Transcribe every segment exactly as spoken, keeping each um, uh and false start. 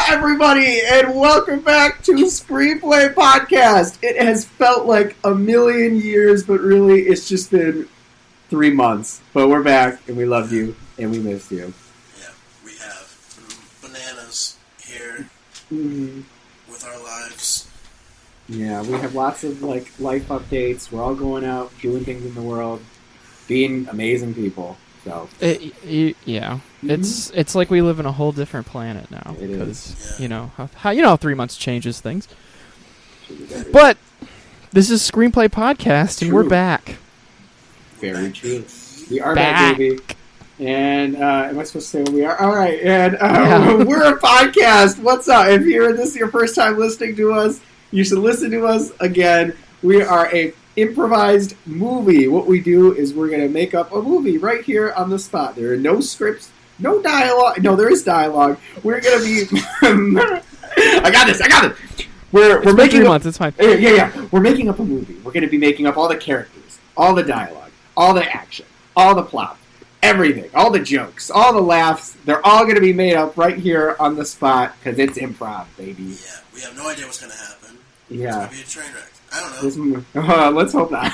everybody, and welcome back to Screenplay Podcast. It has felt like a million years, but really it's just been three months. But we're back, and we love you, and we missed you. Yeah, we have bananas here Mm-hmm. with our lives. Yeah, we have lots of like life updates. We're all going out, doing things in the world, being amazing people. So it, it, yeah, mm-hmm. it's it's like we live in a whole different planet now. It is. Yeah. You know how, how you know how three months changes things. But this is Screenplay Podcast, True. and we're back. Very true. We are back, back baby. And uh, am I supposed to say what we are? All right, and uh, yeah. we're a podcast. What's up? If you're this is your first time listening to us, you should listen to us again. We are a improvised movie. What we do is we're going to make up a movie right here on the spot. There are no scripts, no dialogue. No, there is dialogue. We're going to be. I got this. I got it. We're It's we're making three up, months. It's fine. Yeah, yeah, yeah. We're making up a movie. We're going to be making up all the characters, all the dialogue, all the action, all the plot, everything, all the jokes, all the laughs. They're all going to be made up right here on the spot because it's improv, baby. Yeah, we have no idea what's going to happen. Yeah. It's going to be a train wreck. I don't know. This movie, uh, let's hope not.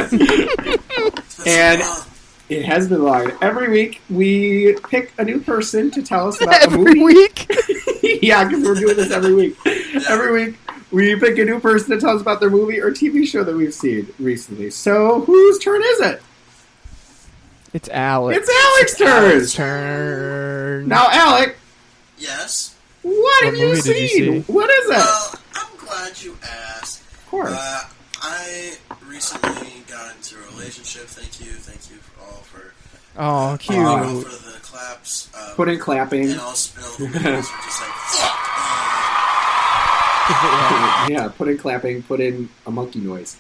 And it has been long. Every week we pick a new person to tell us about Every a movie. week? Yeah, because we're doing this every week. Yeah. Every week we pick a new person to tell us about their movie or T V show that we've seen recently. So whose turn is it? It's Alex. It's Alex's turn. Alex's turn. Now, Alec, Yes? what, What have you movie did seen? you see? What is it? Well, I'm glad you asked. Of course. Uh, I recently got into a relationship. Thank you. Thank you for all for, Oh, uh, cute. all for the claps. Um, Put in clapping. And also, and also just like, fuck! Yeah, put in clapping. Put in a monkey noise.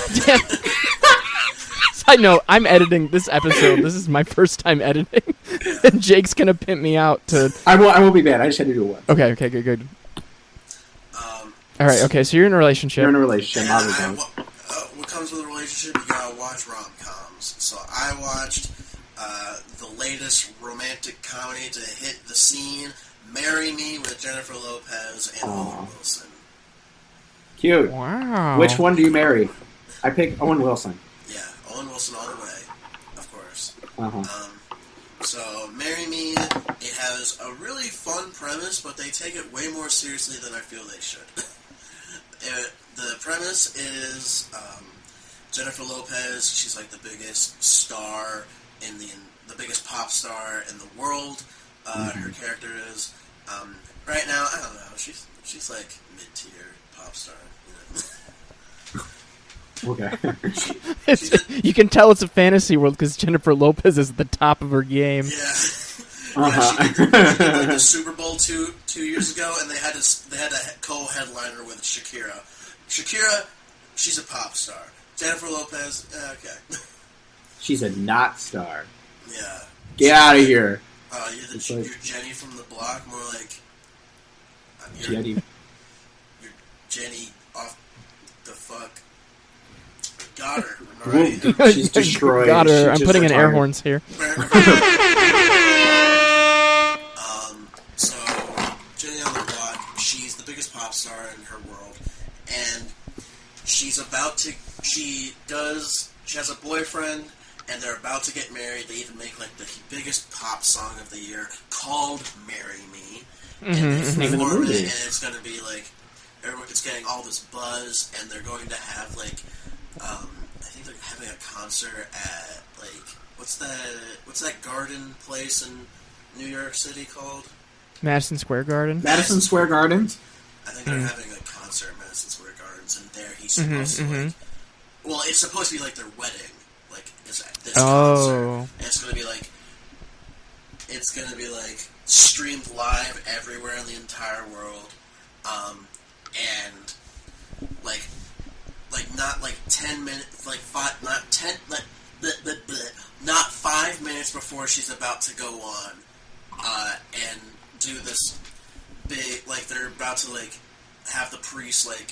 Side note, I'm editing this episode. This is my first time editing. And Jake's going to pimp me out to... I will. I will be bad. I just had to do it once. Okay, okay, good, good. Um, All right, okay, so you're in a relationship. You're in a relationship. And I'll be I, down. what, uh, what comes with a relationship, you gotta watch rom-coms. So I watched uh, the latest romantic comedy to hit the scene, Marry Me with Jennifer Lopez and Aw. Owen Wilson. Cute. Wow. Which one do you marry? I pick Owen Wilson. Yeah, Owen Wilson all the way, of course. Uh-huh. Um, so, Marry Me, it has a really fun premise, but they take it way more seriously than I feel they should. it, the premise is um, Jennifer Lopez, she's like the biggest star in the in, the biggest pop star in the world. Uh, Mm-hmm. Her character is. Um, right now, I don't know, she's she's like mid-tier pop star. You know? Okay. It's, you can tell it's a fantasy world because Jennifer Lopez is at the top of her game. Yeah. Uh-huh. Yeah, she did, she did like the Super Bowl two two years ago, and they had to they had to co-headliner with Shakira. Shakira, she's a pop star. Jennifer Lopez, eh, okay. She's a not star. Yeah. Get out of here. Uh, you're, the, It's like- you're Jenny from the block, more like uh, you're, Jenny. you're Jenny off the fuck. Got her. Whoa, Right? she's destroyed. Got her. She I'm just putting in air retired. horns here. um, so, Jenny on the block, she's the biggest pop star in her world, and she's about to, she does, she has a boyfriend, and they're about to get married. They even make, like, the biggest pop song of the year called Marry Me. Mm-hmm, And they mm-hmm. Name of the perform it, movie. and it's going to be, like, everyone, it's getting all this buzz, and they're going to have, like, um, I think they're having a concert at, like, what's that, what's that garden place in New York City called? Madison Square Garden. Madison Square Gardens. I think they're Mm. having a concert at Madison Square Gardens, and there he's Mhm, supposed to, mhm. like, well, it's supposed to be, like, their wedding, like, is at this Oh. concert, and it's going to be, like, it's going to be, like, streamed live everywhere in the entire world, um, and, like, like, not, like, ten minutes, like, five, not ten, like, bleh, bleh, bleh, not five minutes before she's about to go on, uh, and do this big, like, they're about to, like, have the priest, like,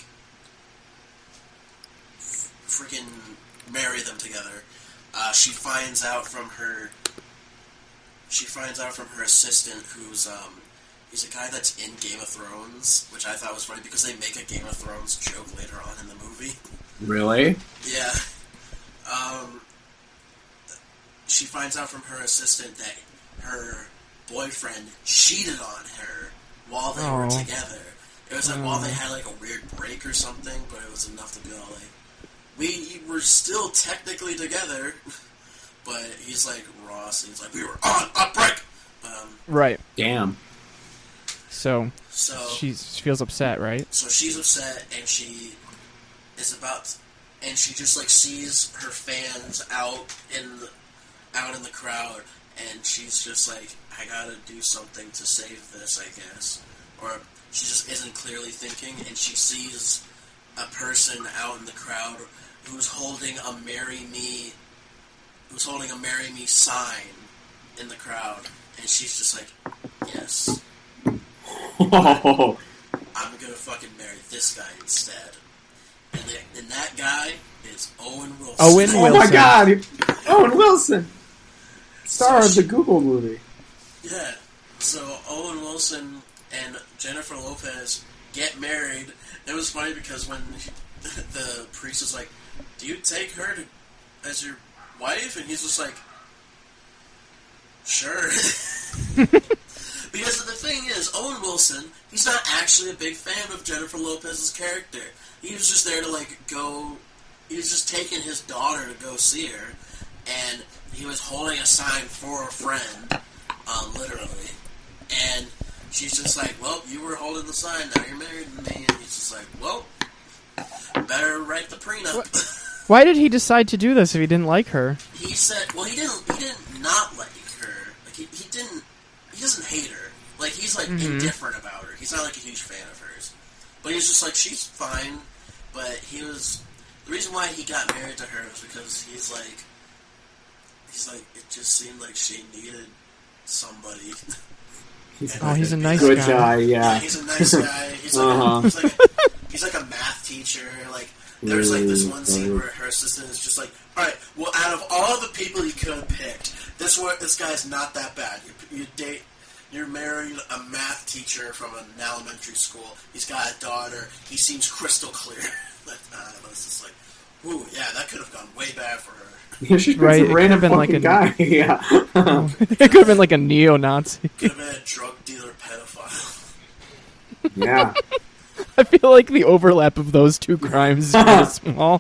f- freaking marry them together. Uh, she finds out from her, she finds out from her assistant, who's, um, He's a guy that's in Game of Thrones, which I thought was funny because they make a Game of Thrones joke later on in the movie. Really? Yeah. Um, she finds out from her assistant that her boyfriend cheated on her while they Oh. were together. It was like while they Oh. had like a weird break or something, but it was enough to be all like, we were still technically together. But he's like Ross, and he's like, we were on a break. Um, Right. Damn. So so she's, she feels upset, right? So she's upset, and she is about, and she just like sees her fans out in the, out in the crowd, and she's just like, I gotta do something to save this, I guess. Or she just isn't clearly thinking, and she sees a person out in the crowd who's holding a "Marry Me," who's holding a "Marry Me" sign in the crowd, and she's just like, yes. Oh. I'm gonna fucking marry this guy instead. And, the, and that guy is Owen Wilson. Owen Oh my Wilson. God! Owen Wilson, star So of the she- Google movie. Yeah. So Owen Wilson and Jennifer Lopez get married. It was funny because when he, the priest is like, "Do you take her to, as your wife?" and he's just like, "Sure." Because the thing is, Owen Wilson, he's not actually a big fan of Jennifer Lopez's character. He was just there to, like, go... He was just taking his daughter to go see her, and he was holding a sign for a friend, um, literally. And she's just like, well, you were holding the sign, now you're married to me. And he's just like, well, better write the prenup. Why did he decide to do this if he didn't like her? He said, well, he didn't, he didn't not like her. Like, he, he didn't... He doesn't hate her. Like, he's, like, Mhm. indifferent about her. He's not, like, a huge fan of hers. But he's just like, she's fine. But he was... The reason why he got married to her was because he's, like... He's, like, it just seemed like she needed somebody. He's Oh, he's a nice good guy. guy. Yeah, Yeah. he's a nice guy. He's like, Uh-huh. a, he's, like a, he's like a math teacher. Like, there's, like, this one scene Really? where her assistant is just like, alright, well, out of all the people you could have picked, this one, this guy's not that bad. You, you date... You're married a math teacher from an elementary school. He's got a daughter. He seems crystal clear. But, uh, but it's just like, ooh, yeah, that could have gone way bad for her. Yeah, she's Right, it some could random have been like fucking a- guy. Yeah. It could have been like a neo-Nazi. Could have been a drug dealer pedophile. Yeah. I feel like the overlap of those two crimes is really small,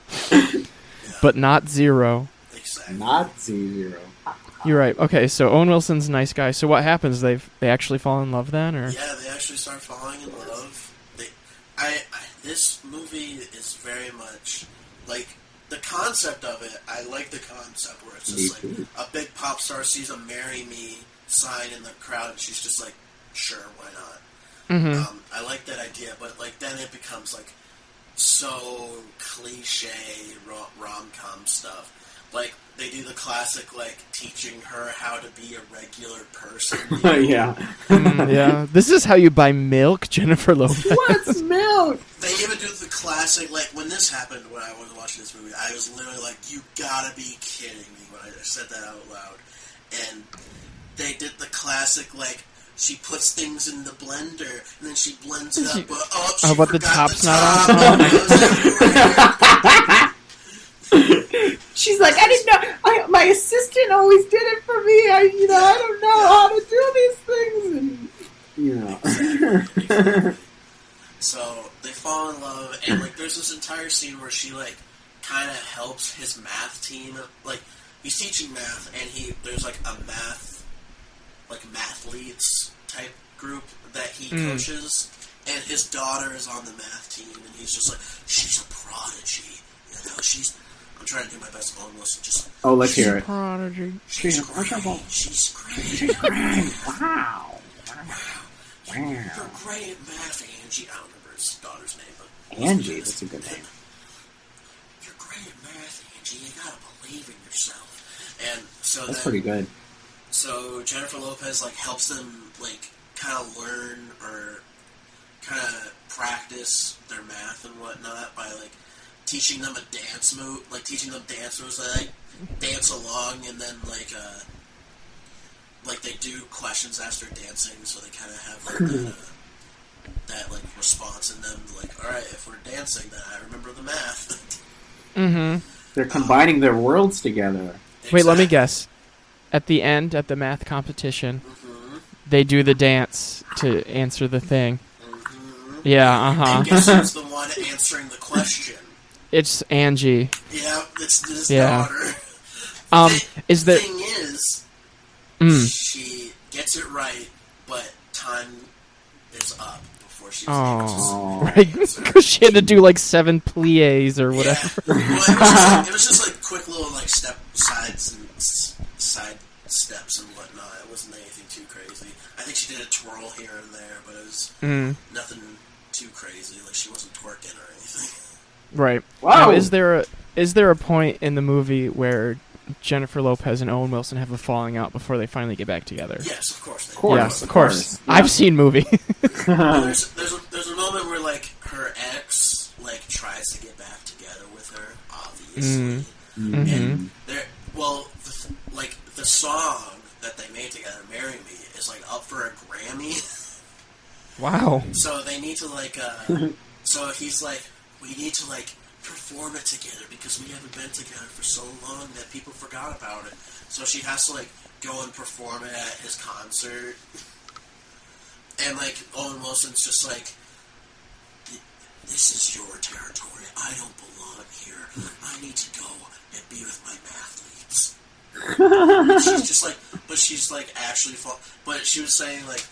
but not zero. Exactly. Nazi zero. You're right. Okay, so Owen Wilson's a nice guy. So what happens? They they actually fall in love then, or Yeah, they actually start falling in love. They, I, I, this movie is very much like the concept of it. I like the concept where it's just Me like too. a big pop star sees a "Marry Me" sign in the crowd, and she's just like, "Sure, why not?" hmm Um, I like that idea, but like then it becomes like so cliche rom- rom-com stuff. Like they do the classic like teaching her how to be a regular person. you know? Yeah. Mm, yeah. This is how you buy milk, Jennifer Lopez. What's milk? They even do the classic, like, when this happened, when I was watching this movie, I was literally like, you gotta be kidding me when I said that out loud. And they did the classic, like, she puts things in the blender, and then she blends it up, but oh, she Oh, but the forgot top's the not top. on? It goes everywhere. She's like, I didn't know. I, my assistant always did it for me. I, you know, I don't know how to do these things. And, you know. So, they fall in love, and, like, there's this entire scene where she, like, kind of helps his math team. Like, he's teaching math, and he there's, like, a math, like, mathletes type group that he Mm. coaches, and his daughter is on the math team, and he's just like, she's a prodigy, you know, she's, I'm trying to do my best Owen Wilson, just, Oh, let's hear it. Prodigy. she's She's great, incredible. she's great, She's great. Wow. you're, you're great at math, Angie, I don't remember his daughter's name, but Angie, that's a good name. You're great at math, Angie. You gotta believe in yourself. And so That's then, pretty good. so Jennifer Lopez like helps them like kind of learn or kind of practice their math and whatnot by like teaching them a dance move, like teaching them dance moves. They like dance along and then like uh, like they do questions as they're dancing, so they kind of have like that, uh, that like response in them. Like, all right, if we're dancing, then I remember the math. Mm-hmm. They're combining um, their worlds together. Exactly. Wait, let me guess. At the end, at the math competition, mm-hmm. they do the dance to answer the thing. Mm-hmm. Yeah, uh-huh. And guess who's the one answering the question? It's Angie. Yeah, it's his yeah. daughter. Um, the is the thing is, mm. she gets it right, but time is up before she's oh. able to right, because she had to do like seven plies or whatever. Yeah. Well, it, was just like, it was just like quick little like step sides and s- side steps and whatnot. It wasn't anything too crazy. I think she did a twirl here and there, but it was mm. nothing too crazy. Like she wasn't twerking or anything. Right. Wow. Now, is there a is there a point in the movie where Jennifer Lopez and Owen Wilson have a falling out before they finally get back together? Yes, of course. They of course, yes, of course. course. Yeah. I've seen movie. well, there's, there's, a, there's a moment where like her ex like tries to get back together with her, obviously. Mm-hmm. And there, well, the, like the song that they made together, "Marry Me," is like up for a Grammy. Wow. So they need to like. Uh, so he's like, we need to like. perform it together because we haven't been together for so long that people forgot about it. So she has to like go and perform it at his concert, and like Owen Wilson's just like, "This is your territory. I don't belong here. I need to go and be with my mathletes." And she's just like, but she's like actually, fall- but she was saying like,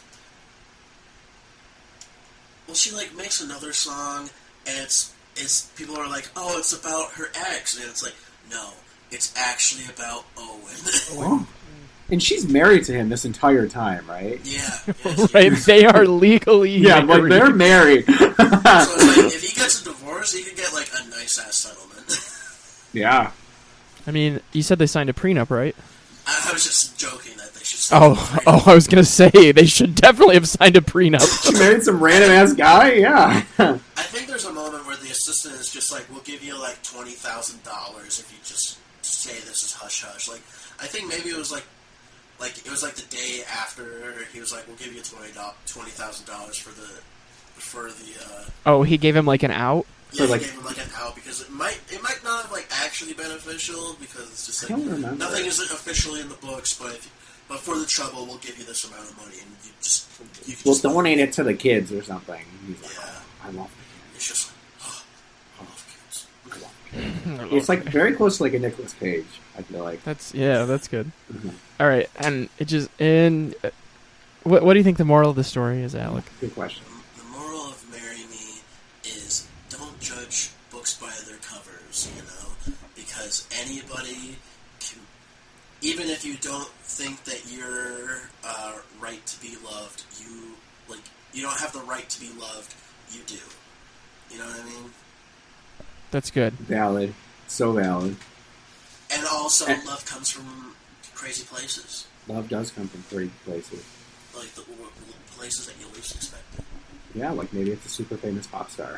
well, she like makes another song, and it's. Is people are like, oh, it's about her ex, and it's like, no, it's actually about Owen. Oh. And she's married to him this entire time, right? Yeah, yeah right. They are legally yeah, married. like they're married. So it's like, if he gets a divorce, he could get like a nice ass settlement. Yeah. I mean, you said they signed a prenup, right? I, I was just joking that they should. Sign oh, a prenup. oh, I was gonna say they should definitely have signed a prenup. She married some random ass guy. Yeah. I think there's a moment where the assistant is just like, "We'll give you like twenty thousand dollars if you just say this is hush hush." Like, I think maybe it was like, like it was like the day after he was like, "We'll give you twenty thousand dollars for the for the." Uh, oh, he gave him like an out. Yeah, like, he gave him like an out because it might it might not have like actually beneficial because it's just like I don't remember. nothing is officially in the books, but if, but for the trouble, we'll give you this amount of money and you just you can We'll just donate it to the kids or something. He's like, yeah, oh, I love the it's just like oh, I love kids. kids. I love kids. It's like very close to like a Nicolas Cage. I feel like That's yeah, that's good. Mm-hmm. All right, and it just and uh, what what do you think the moral of the story is, Alec? Good question. The moral of Marry Me is don't judge books by their covers, you know, because anybody can, even if you don't think that you're uh, right to be loved, you like you don't have the right to be loved. You do. You know what I mean? That's good. Valid. So valid. And also, And- love comes from crazy places, Love does come from pretty places. like the w- w- places that you least expected. Yeah, like maybe it's a super famous pop star.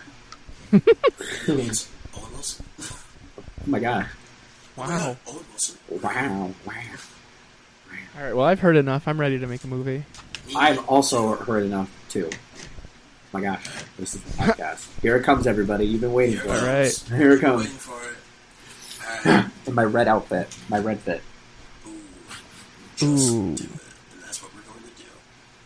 Maybe it's Owen Wilson. Oh my god. Oh my Wow. God, Owen Wilson. Wow. Wow. All right. Well, I've heard enough. I'm ready to make a movie. I've also heard enough too. Oh my gosh, this is the podcast. Here it comes, everybody. You've been waiting Here for it it. Right. comes. Here it Been comes. Waiting for it. Alright. In my red outfit, my red fit. Ooh. Just Ooh. do it. And that's what we're going to do.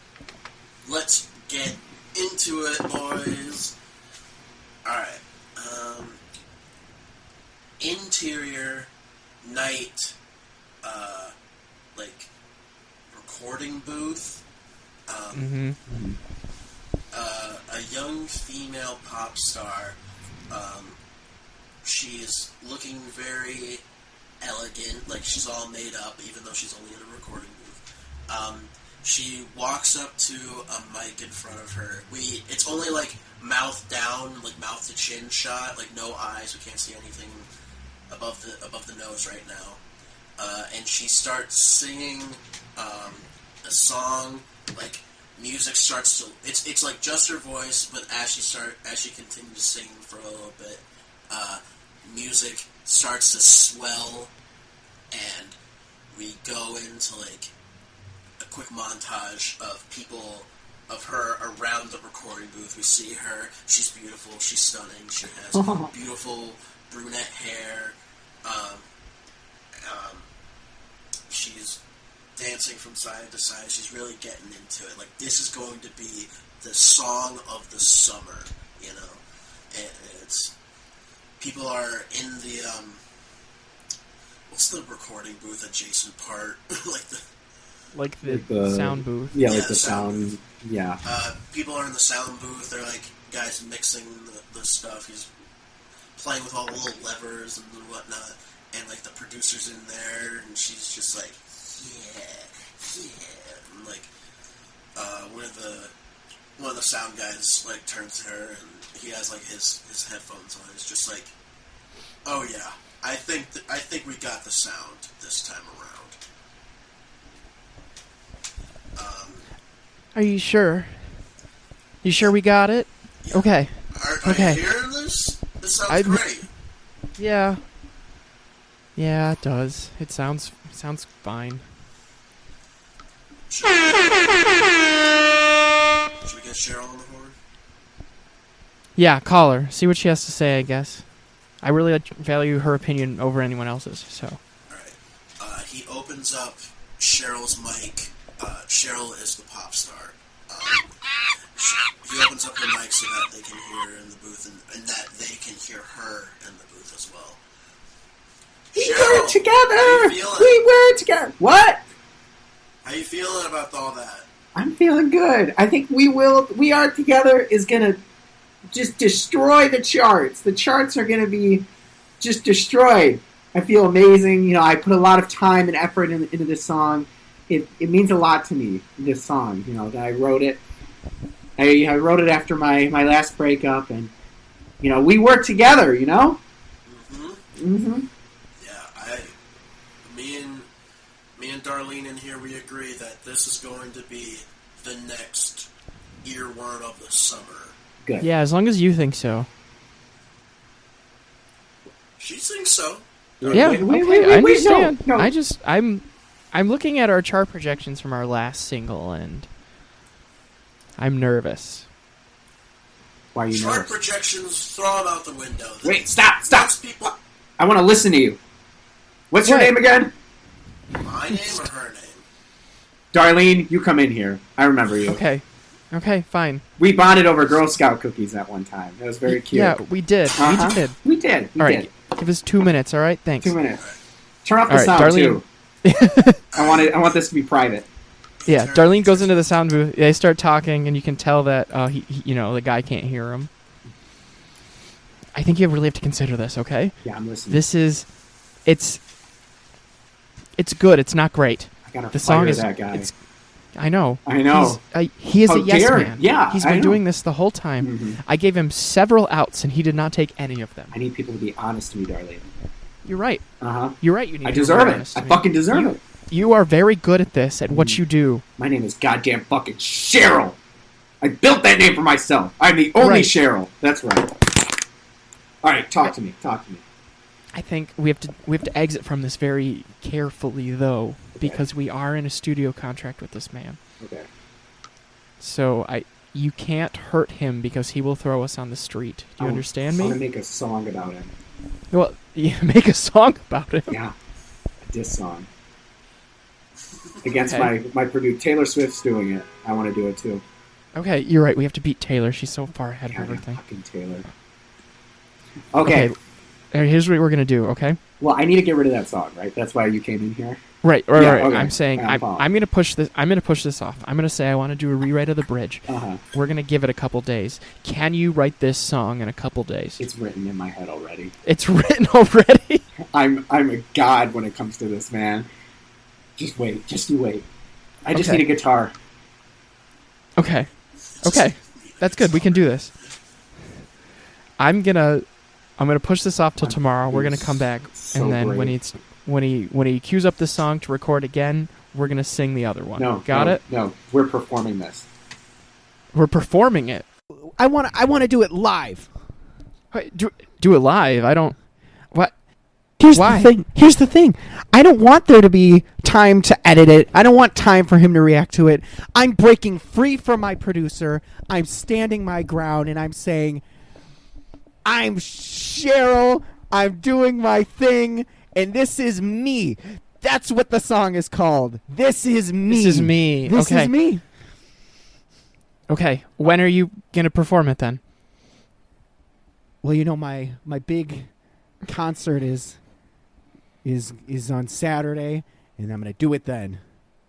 Let's get into it, boys. Alright. Um, interior night, uh, like, recording booth. Um, Mm-hmm. uh, a young female pop star. Um, she's looking very elegant, like she's all made up, even though she's only in a recording booth. Um, she walks up to a mic in front of her. We, it's only like mouth down, like mouth to chin shot, like no eyes. We can't see anything above the above the nose right now. Uh, and she starts singing um, a song, like. Music starts to it's it's like just her voice, but as she start as she continues to sing for a little bit, uh, music starts to swell, and we go into like a quick montage of people, of her around the recording booth. We see her. She's beautiful. She's stunning. She has beautiful brunette hair. Um, um, she's dancing from side to side. She's really getting into it. Like, this is going to be the song of the summer, you know? And it's... People are in the, um... what's the recording booth adjacent part? like the... Like the, Like the- sound booth. Yeah, Yeah, like the the sound sound. Yeah. Uh, people are in the sound booth. They're like guys mixing the, the stuff. He's playing with all the little levers and whatnot. And like the producer's in there, and she's just like, yeah, yeah. And like uh, one of the one of the sound guys like turns to her, and he has like his, his headphones on. It's just like, oh yeah, I think th- I think we got the sound this time around. Um, Are you sure? You sure we got it? Okay. Are, are Okay. you hearing this? This sounds I'm- great. Yeah. Yeah, it does. It sounds sounds fine. Should we, should we get Cheryl on the horn? Yeah, call her. See what she has to say, I guess. I really like- value her opinion over anyone else's, so. Alright. Uh, he opens up Cheryl's mic. Uh, Cheryl is the pop star. Um, sh- he opens up her mic so that they can hear her in the booth, and, and that they can hear her in the booth as well. We Cheryl, were together! how you feeling? We were together! What? How you feeling about all that? I'm feeling good. I think We Will, We Are Together is gonna just destroy the charts. The charts are gonna be just destroyed. I feel amazing. You know, I put a lot of time and effort in, into this song. It it means a lot to me, this song. You know, that I wrote it. I, I wrote it after my, my last breakup, and, you know, we worked together, you know? Mm-hmm. Mm-hmm. Yeah, I, me and me and Darlene in here, we agree that this is going to be the next earworm of the summer. Good. Yeah, as long as you think so. She thinks so. Yeah, Wait, wait, okay, wait, I wait, wait, no, understand. no. I just I'm I'm looking at our chart projections from our last single, and I'm nervous. Why are you Chart nervous? projections, throw them out the window. Wait, stop, stop! Most people, I want to listen to you. What's your What? name again? my name or her name? Darlene, you come in here. I remember you. Okay, okay, fine. We bonded over Girl Scout cookies at one time. That was very cute. Yeah, we did. Uh-huh. We did. We did. We All did. right, give us two minutes. All right, thanks. Two minutes. Turn off the All right, sound Darlene. too. I want it. I want this to be private. Yeah, Darlene goes into the sound booth. They start talking, and you can tell that uh, he, he, you know, the guy can't hear him. I think you really have to consider this. Okay, Yeah, I'm listening. this is, it's, it's good. It's not great. I gotta The fire song is. that guy. It's, I know. I know. He's, I, he is How a yes dare- man. yeah, he's I been know. doing this the whole time. Mhm. I gave him several outs, and he did not take any of them. I need people to be honest to me, Darlene. You're right. Uh huh. You're right. You need I to be deserve it. honest I to me. fucking deserve You- it. You are very good at this, at what Mm. you do. My name is goddamn fucking Cheryl. I built that name for myself. I'm the only Right. Cheryl. That's right. All right, talk to me. Talk to me. I think we have to we have to exit from this very carefully, though, because we are in a studio contract with this man. Okay. So I, you can't hurt him because he will throw us on the street. Do you I understand want me? to make a song about him. Well, you make a song about it. Yeah, a diss song against Okay. my my producer Taylor Swift's doing it. I want to do it too. Okay, you're right. We have to beat Taylor. She's so far ahead of Goddamn everything. fucking Taylor. Okay. All right, here's what we're gonna do. Okay. Well, I need to get rid of that song, right? That's why you came in here. Right, right, Yeah, right. okay. I'm saying Yeah, I'm I'm, following. I'm gonna push this. I'm gonna push this off. I'm gonna say I want to do a rewrite of the bridge. Uh huh. We're gonna give it a couple days. Can you write this song in a couple days? It's written in my head already. It's written already. I'm I'm a god when it comes to this, man. Just wait. Just you wait. I just Okay. need a guitar. Okay. Okay. That's good. We can do this. I'm gonna I'm gonna push this off till I'm tomorrow. We're gonna s- come back, so and then when brave. he's when he when he cues up the song to record again, we're gonna sing the other one. No, Got no, it? No, we're performing this. We're performing it. I want I want to do it live. Wait, do do it live. I don't. What? Here's Why? the thing. Here's the thing. I don't want there to be time to edit it. I don't want time for him to react to it. I'm breaking free from my producer. I'm standing my ground, and I'm saying, I'm Cheryl. I'm doing my thing, and this is me. That's what the song is called. This is me. This is me. This okay. is me. Okay. When are you gonna perform it then? Well, you know, my my big concert is is is on Saturday, and I'm gonna do it then.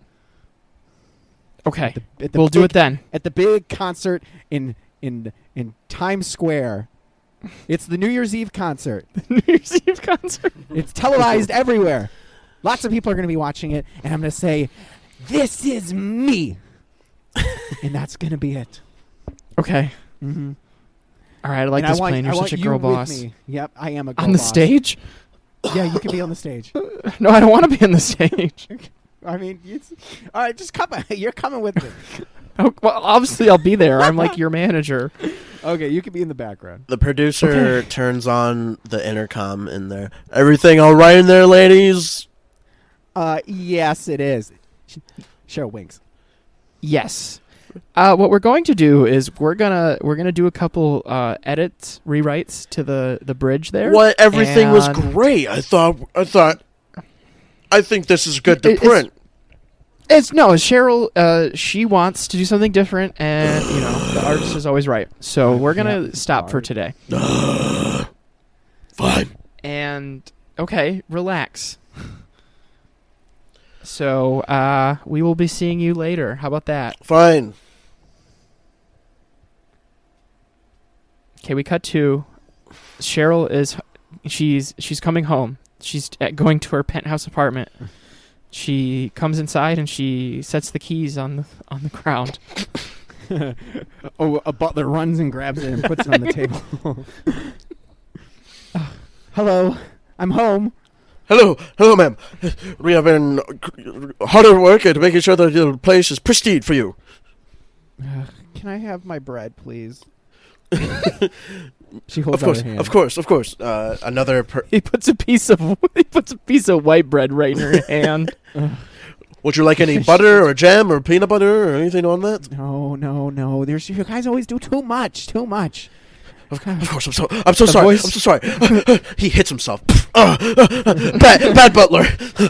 Okay. At the, at the We'll do big- it then. at the big concert in in in Times Square. It's the New Year's Eve concert. New Year's Eve concert. It's televised everywhere. Lots of people are going to be watching it, and I'm going to say, "This is me," and that's going to be it. Okay. Mm-hmm. All right. I like and this I want, plan. I You're want such a you girl with boss. me. Yep, I am a girl On the boss. stage? Yeah, you can be on the stage. No, I don't want to be on the stage. I mean, it's, all right, just come. You're coming with me. Oh, well, obviously I'll be there. I'm like your manager. Okay, you can be in the background. The producer Okay. turns on the intercom in there. Everything all right in there, ladies? Uh, yes, it is. Cheryl winks. Yes. Uh, what we're going to do is we're gonna we're gonna do a couple uh, edits, rewrites to the, the bridge there. What? Everything was And great. I thought. I thought. I think this is good to It- it's- print. It's no Cheryl. Uh, she wants to do something different, and you know the artist is always right. So we're gonna Yeah, stop for sorry. today. Fine. And okay, relax. So uh, we will be seeing you later. How about that? Fine. Okay, we cut to Cheryl is she's she's coming home. She's uh, going to her penthouse apartment. She comes inside and she sets the keys on the on the ground. Oh, a butler runs and grabs it and puts it on the table. Uh, hello, I'm home. Hello, hello, ma'am. We have been hard at work at making sure that the place is pristine for you. Uh, can I have my bread, please? She holds Of course, out her hand. of course, of course. Uh, another. Per- He puts a piece of he puts a piece of white bread right in her hand. Would you like any butter or jam or peanut butter or anything on that? No, no, no. There's you guys always do too much, too much. Of, of course, I'm so. I'm so The sorry. voice- I'm so sorry. He hits himself. Uh, uh, bad, bad butler.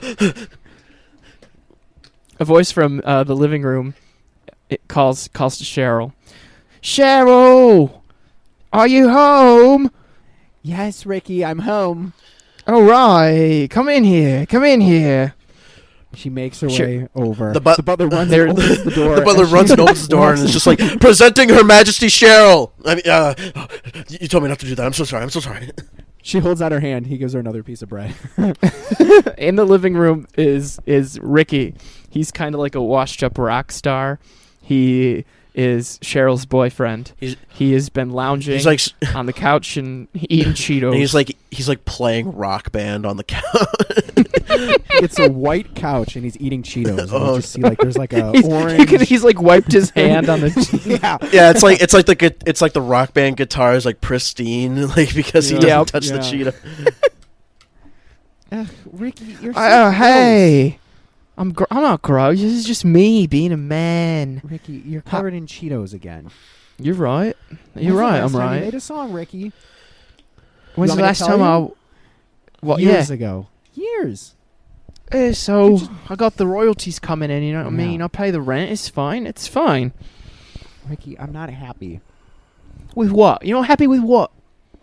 A voice from uh, the living room it calls calls to Cheryl. Cheryl, are you home? Yes, Ricky, I'm home. All right, come in here. Come in here. She makes her Sure. way over. The bu- butler runs There- and opens the door. The butler and she runs and opens the door and walks is just like presenting Her Majesty Cheryl. I mean, uh, you told me not to do that. I'm so sorry. I'm so sorry. She holds out her hand. He gives her another piece of bread. In the living room is is Ricky. He's kind of like a washed-up rock star. He is Cheryl's boyfriend. He's He has been lounging he's like on the couch and eating Cheetos. and he's like he's like playing Rock Band on the couch. It's a white couch, and he's eating Cheetos. And Oh. you just see like there's like a He's, orange. you can, he's like wiped his hand on the. yeah. Yeah, it's like it's like the gu- it's like the Rock Band guitar is like pristine, like because he Yeah. doesn't touch Yeah. the Cheetah. Ugh, Ricky, you're so Oh gross. hey, I'm gr- I'm not gross. This is just me being a man. Ricky, you're covered in Cheetos again. You're right. You're When's the right. last I'm time You right. made a song, Ricky. When's want the me to last tell time I? you? Well, Years yeah. ago. Years. Eh, so I got the royalties coming in. You know what I Yeah. mean? I pay the rent. It's fine. It's fine. Ricky, I'm not happy. With what? You're not happy with what?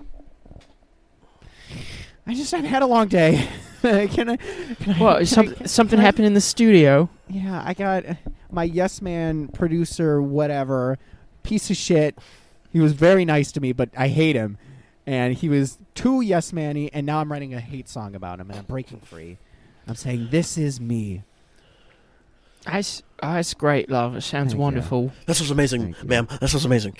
I just I've had a long day. can I? Can I What? can Some, I- can- something can I- happened in the studio. Yeah, I got uh, my yes man producer, whatever, piece of shit. He was very nice to me, but I hate him. And he was too yes man-y, and now I'm writing a hate song about him, and I'm breaking free. I'm saying, this is me. That's, oh, that's great, love. It sounds Thank you. wonderful. That sounds amazing, Thank you. ma'am. That sounds amazing.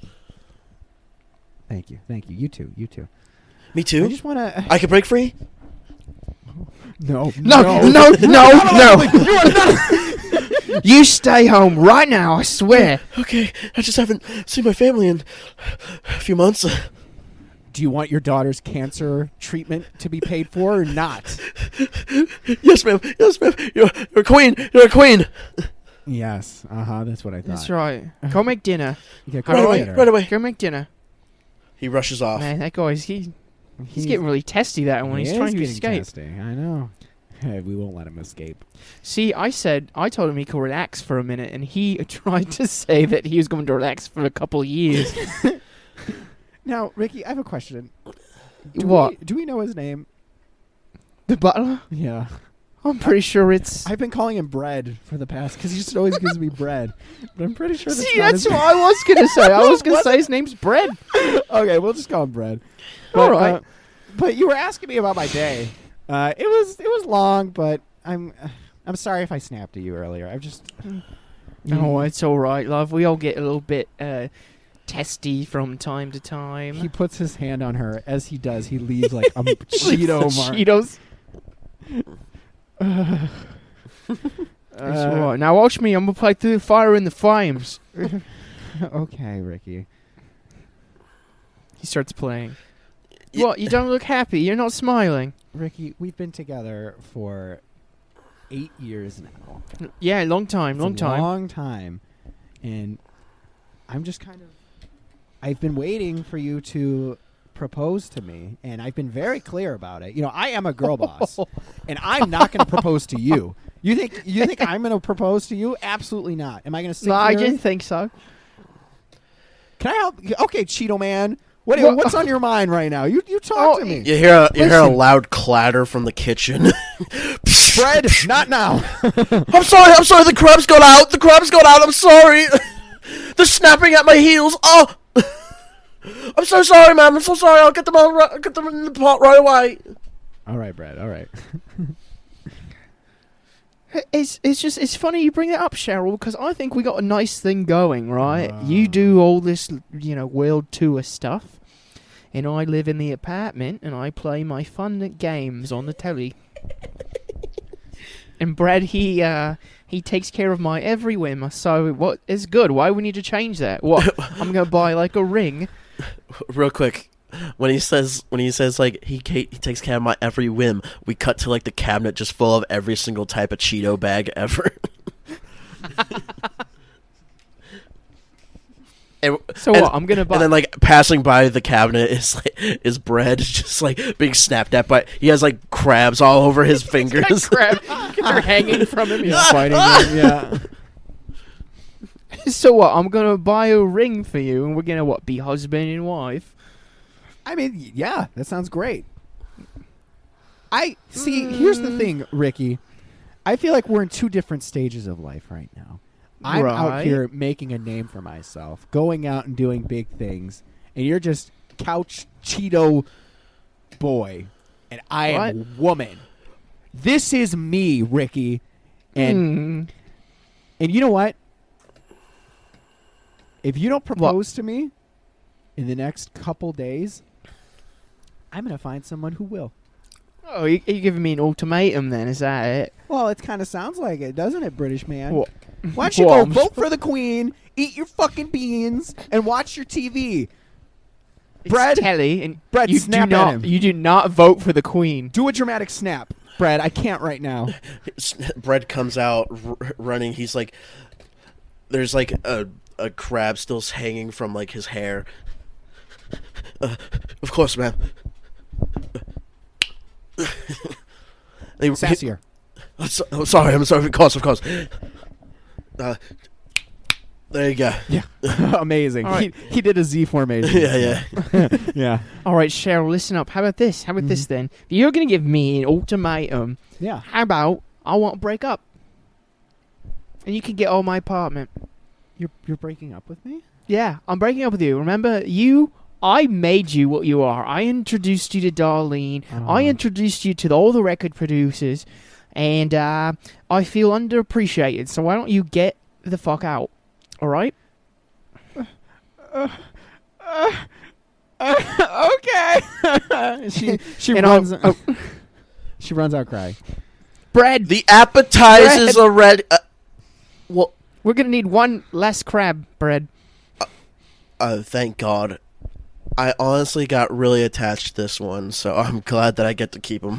Thank you. Thank you. You too. You too. Me I too. just want to... I can break free. No. No, no, no, no. You are not. You stay home right now. I swear. Okay, I just haven't seen my family in a few months. do you want your daughter's cancer treatment to be paid for or not? Yes, ma'am. Yes, ma'am. You're, you're a queen. You're a queen. Yes. Uh huh. That's what I thought. That's right. Go make dinner. Yeah, go Right to away. dinner. Right away. Go make dinner. He rushes off. Man, that guy's he. He's, He's- getting really testy that one. He He's is trying to getting escape. testy. I know. Hey, we won't let him escape. See, I said I told him he could relax for a minute, and he tried to say that he was going to relax for a couple of years. Now, Ricky, I have a question. Do What? We, do we know his name? The butler? Yeah. I'm pretty sure it's. I've been calling him Bread for the past because he just always gives me bread. But I'm pretty sure that's See, not that's his what I was going to say. I was going to say his name's Bread. Okay, we'll just call him Bread. All But, right. uh, but you were asking me about my day. Uh, it was it was long, but I'm I'm sorry if I snapped at you earlier. I've just Oh, it's all right, love. We all get a little bit uh, testy from time to time. He puts his hand on her. As he does, he leaves like a Cheeto mark. Cheetos. Uh, That's right. Now watch me. I'm gonna play through the fire and the flames. Okay, Ricky. He starts playing. Y- What? You don't look happy. You're not smiling. Ricky, we've been together for eight years now. Yeah, long time, It's long a time. long time, and I'm just kind of. I've been waiting for you to propose to me, and I've been very clear about it. You know, I am a girl boss, and I'm not going to propose to you. You think you think I'm going to propose to you? Absolutely not. Am I going to sit No, I here? didn't think so. Can I help? Okay, Cheeto Man. What, What- what's on your mind right now? You you talk Oh, to me. You hear a, you hear a Listen. loud clatter from the kitchen. Bread, not now. I'm sorry, I'm sorry, the crab's got out, the crab's got out, I'm sorry. They're snapping at my heels. Oh, I'm so sorry, ma'am, I'm so sorry, I'll get them all right, I'll get them in the pot right away. All right, Brad. All right. It's it's just it's funny you bring that up, Cheryl, because I think we got a nice thing going, right? Ah. You do all this, you know, world tour stuff, and I live in the apartment and I play my fun games on the telly. And Brad, he uh, he takes care of my every whim. So what is good? Why we need to change that? What? I'm gonna buy like a ring. Real quick, when he says when he says like he ca- he takes care of my every whim, we cut to like the cabinet just full of every single type of Cheeto bag ever. and, So and- what? I'm gonna buy. And then, like, passing by the cabinet is like is Bread just like being snapped at by. He has like crabs all over his fingers. crap. They're hanging from him. Yeah, fighting him. Yeah. So what? I'm gonna buy a ring for you, and we're gonna what? Be husband and wife. I mean, yeah, that sounds great. I see. Here's the thing, Ricky. I feel like we're in two different stages of life right now. I'm out Right. here making a name for myself, going out and doing big things, and you're just couch Cheeto boy, and I am What? woman. This is me, Ricky, and Mm. and you know what? If you don't propose to me in the next couple days, I'm gonna find someone who will. Oh, you, you giving me an ultimatum then? Is that it? Well, it kind of sounds like it, doesn't it, British man? What? Why don't you Well, go I'm vote for the Queen, eat your fucking beans, and watch your T V? Brad- It's telly, and Brad, you snap do at not. him. You do not vote for the Queen. Do a dramatic snap, Brad. I can't right now. Bread comes out r- running. He's like, there's like a a crab still hanging from like his hair. Uh, of course, ma'am. They- Sassier. I'm so- I'm sorry, I'm sorry. Of course, of course. Uh, there you go. Yeah, amazing. All right. He he did a Z formation. yeah, yeah. yeah, All right, Cheryl, listen up. How about this? How about this then? If you're gonna give me an ultimatum, yeah. how about I want to break up, and you can get all my apartment. You're you're breaking up with me? Yeah, I'm breaking up with you. Remember, you. I made you what you are. I introduced you to Darlene. I Oh. introduced you to all the record producers, and uh, I feel underappreciated. So why don't you get the fuck out? All right. Okay. she she And runs. I'll- she runs out crying. Bread. The appetizers Bread. are ready. Uh, well, We're gonna need one less crab bread. uh, thank God. I honestly got really attached to this one, so I'm glad that I get to keep him.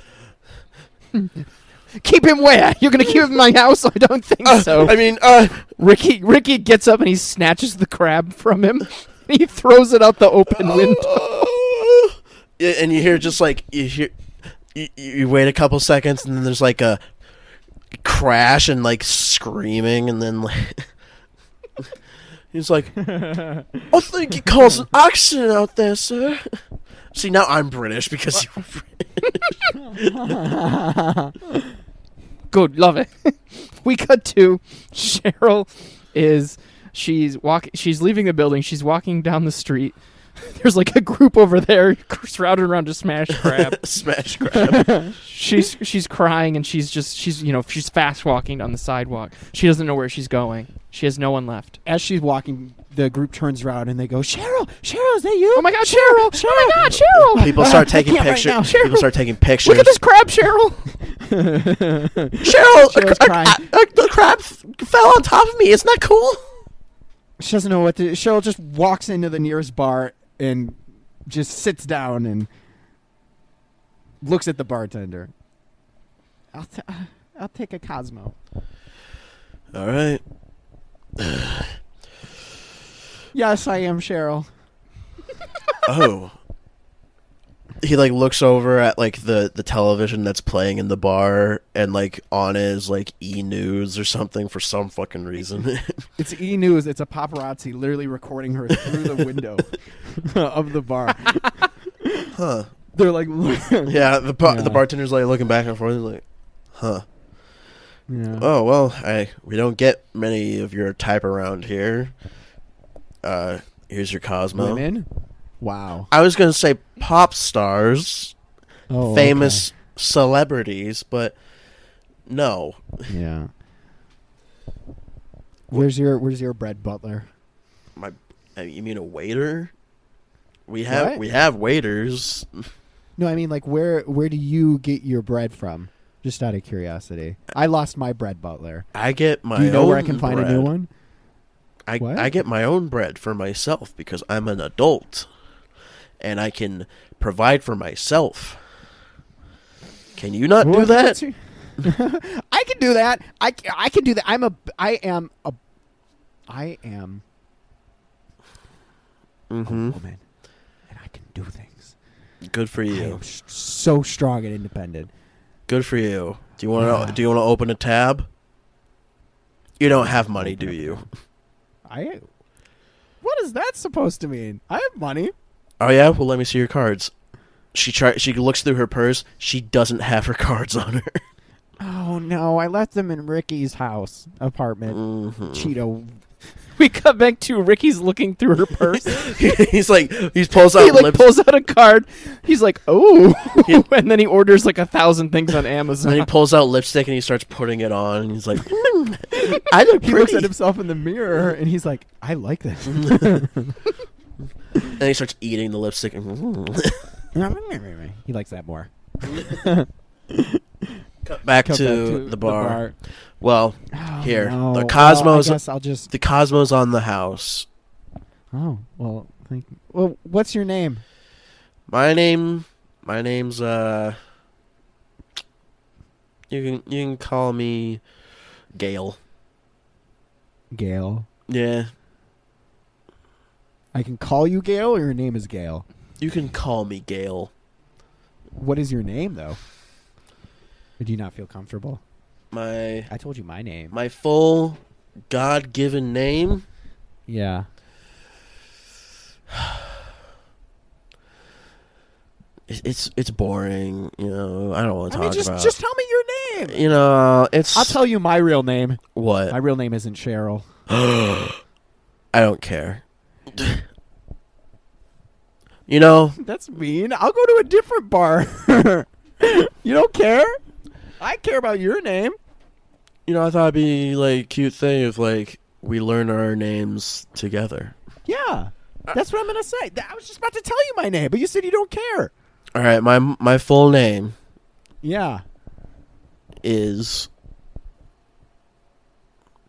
Keep him where? You're gonna keep him in my house? I don't think Uh, so. I mean, uh, Ricky Ricky gets up and he snatches the crab from him. He throws it out the open window. yeah, and you hear just like you hear, you, you wait a couple seconds, and then there's like a crash and like screaming, and then like he's like, "I think it caused an accident out there, sir." See, now I'm British because you were British. Good, love it. We cut to Cheryl is she's walking she's leaving the building, she's walking down the street. There's like a group over there surrounded around a smash crab. Smash crab. she's she's crying and she's just she's you know, she's fast walking down the sidewalk. She doesn't know where she's going. She has no one left. As she's walking, the group turns around and they go, Cheryl, Cheryl, is that you? Oh my god, Cheryl! Cheryl. Oh my god, Cheryl! People start taking can't right pictures. now. People start taking pictures. Look at this crab, Cheryl! Cheryl, a, Cheryl's a- crying. a- a- the crab f- fell on top of me. Isn't that cool? She doesn't know what to. Cheryl just walks into the nearest bar and just sits down and looks at the bartender. I'll, t- uh, I'll take a Cosmo. All right. Yes, I am Cheryl. Oh. He like looks over at like the, the television that's playing in the bar, and like on it is like E News or something for some fucking reason. It's E News. It's a paparazzi literally recording her through the window of the bar. Huh. They're like, Yeah, the bar- Yeah. the bartender's like looking back and forth. He's like, huh. yeah. Oh well, I we don't get many of your type around here. Uh, here's your Cosmo. Women? Wow. I was gonna say pop stars, Oh, famous celebrities, but no. okay. Yeah. Where's your Where's your bread butler? My, uh, you mean a waiter? We have What? we have waiters. No, I mean like where Where do you get your bread from? Just out of curiosity. I lost my bread butler. I get my Do you know own where I can find a new bread. one? I What? I get my own bread for myself because I'm an adult, and I can provide for myself. Can you not do What- that? what's your- I can do that. I, c- I can do that. I'm a I am a I am a Mm-hmm. woman, and I can do things. Good for I you. am s- so strong and independent. Good for you. Do you want to Yeah. do you want to open a tab? You don't have money, do you? I. What is that supposed to mean? I have money. Oh yeah. Well, let me see your cards. She try. She looks through her purse. She doesn't have her cards on her. Oh no! I left them in Ricky's house apartment. Mhm. Cheeto. We cut back to Ricky's looking through her purse. He's like he pulls out He like lips. pulls out a card. He's like, "Oh," He- and then he orders like a thousand things on And Amazon. then he pulls out lipstick and he starts putting it on. And he's like, "Hmm, I look He looks pretty." at himself in the mirror and he's like, "I like this." And he starts eating the lipstick. And He likes that more. Cut back, Come to, back the, bar. bar. Well, Oh, here no. the Well, Cosmos. I guess I'll just. The Cosmos on the house. Oh well, thank you. Well, what's your name? My name. My name's uh. You can you can call me Gail. Gail. Yeah, I can call you Gail, or your name is Gail. you can call me Gail. What is your name, though? Or do you not feel comfortable? My I told you my name. my full God-given name. Yeah. It's it's, it's boring. You know, I don't want I to mean, talk just about. just tell me your name. You know, it's. I'll tell you my real name. what. My real name isn't Cheryl. I don't care. You know, That's mean. I'll go to a different bar. You don't care? I care about your name. you know, I thought it'd be like a cute thing if like we learn our names together. Yeah. That's what I'm going to say. Th- I was just about to tell you my name, but you said you don't care. All right, my my full name Yeah. is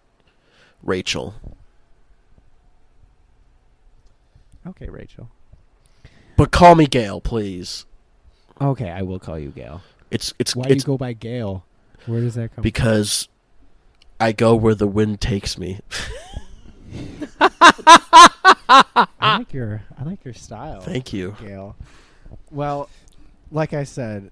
Rachel. Okay, Rachel. But call me Gail, please. Okay, I will call you Gail. It's it's Why do you it's go by Gail? Where does that come because I go where the wind takes me. from? I like your I like your style. Thank you. Gail. Well, like I said,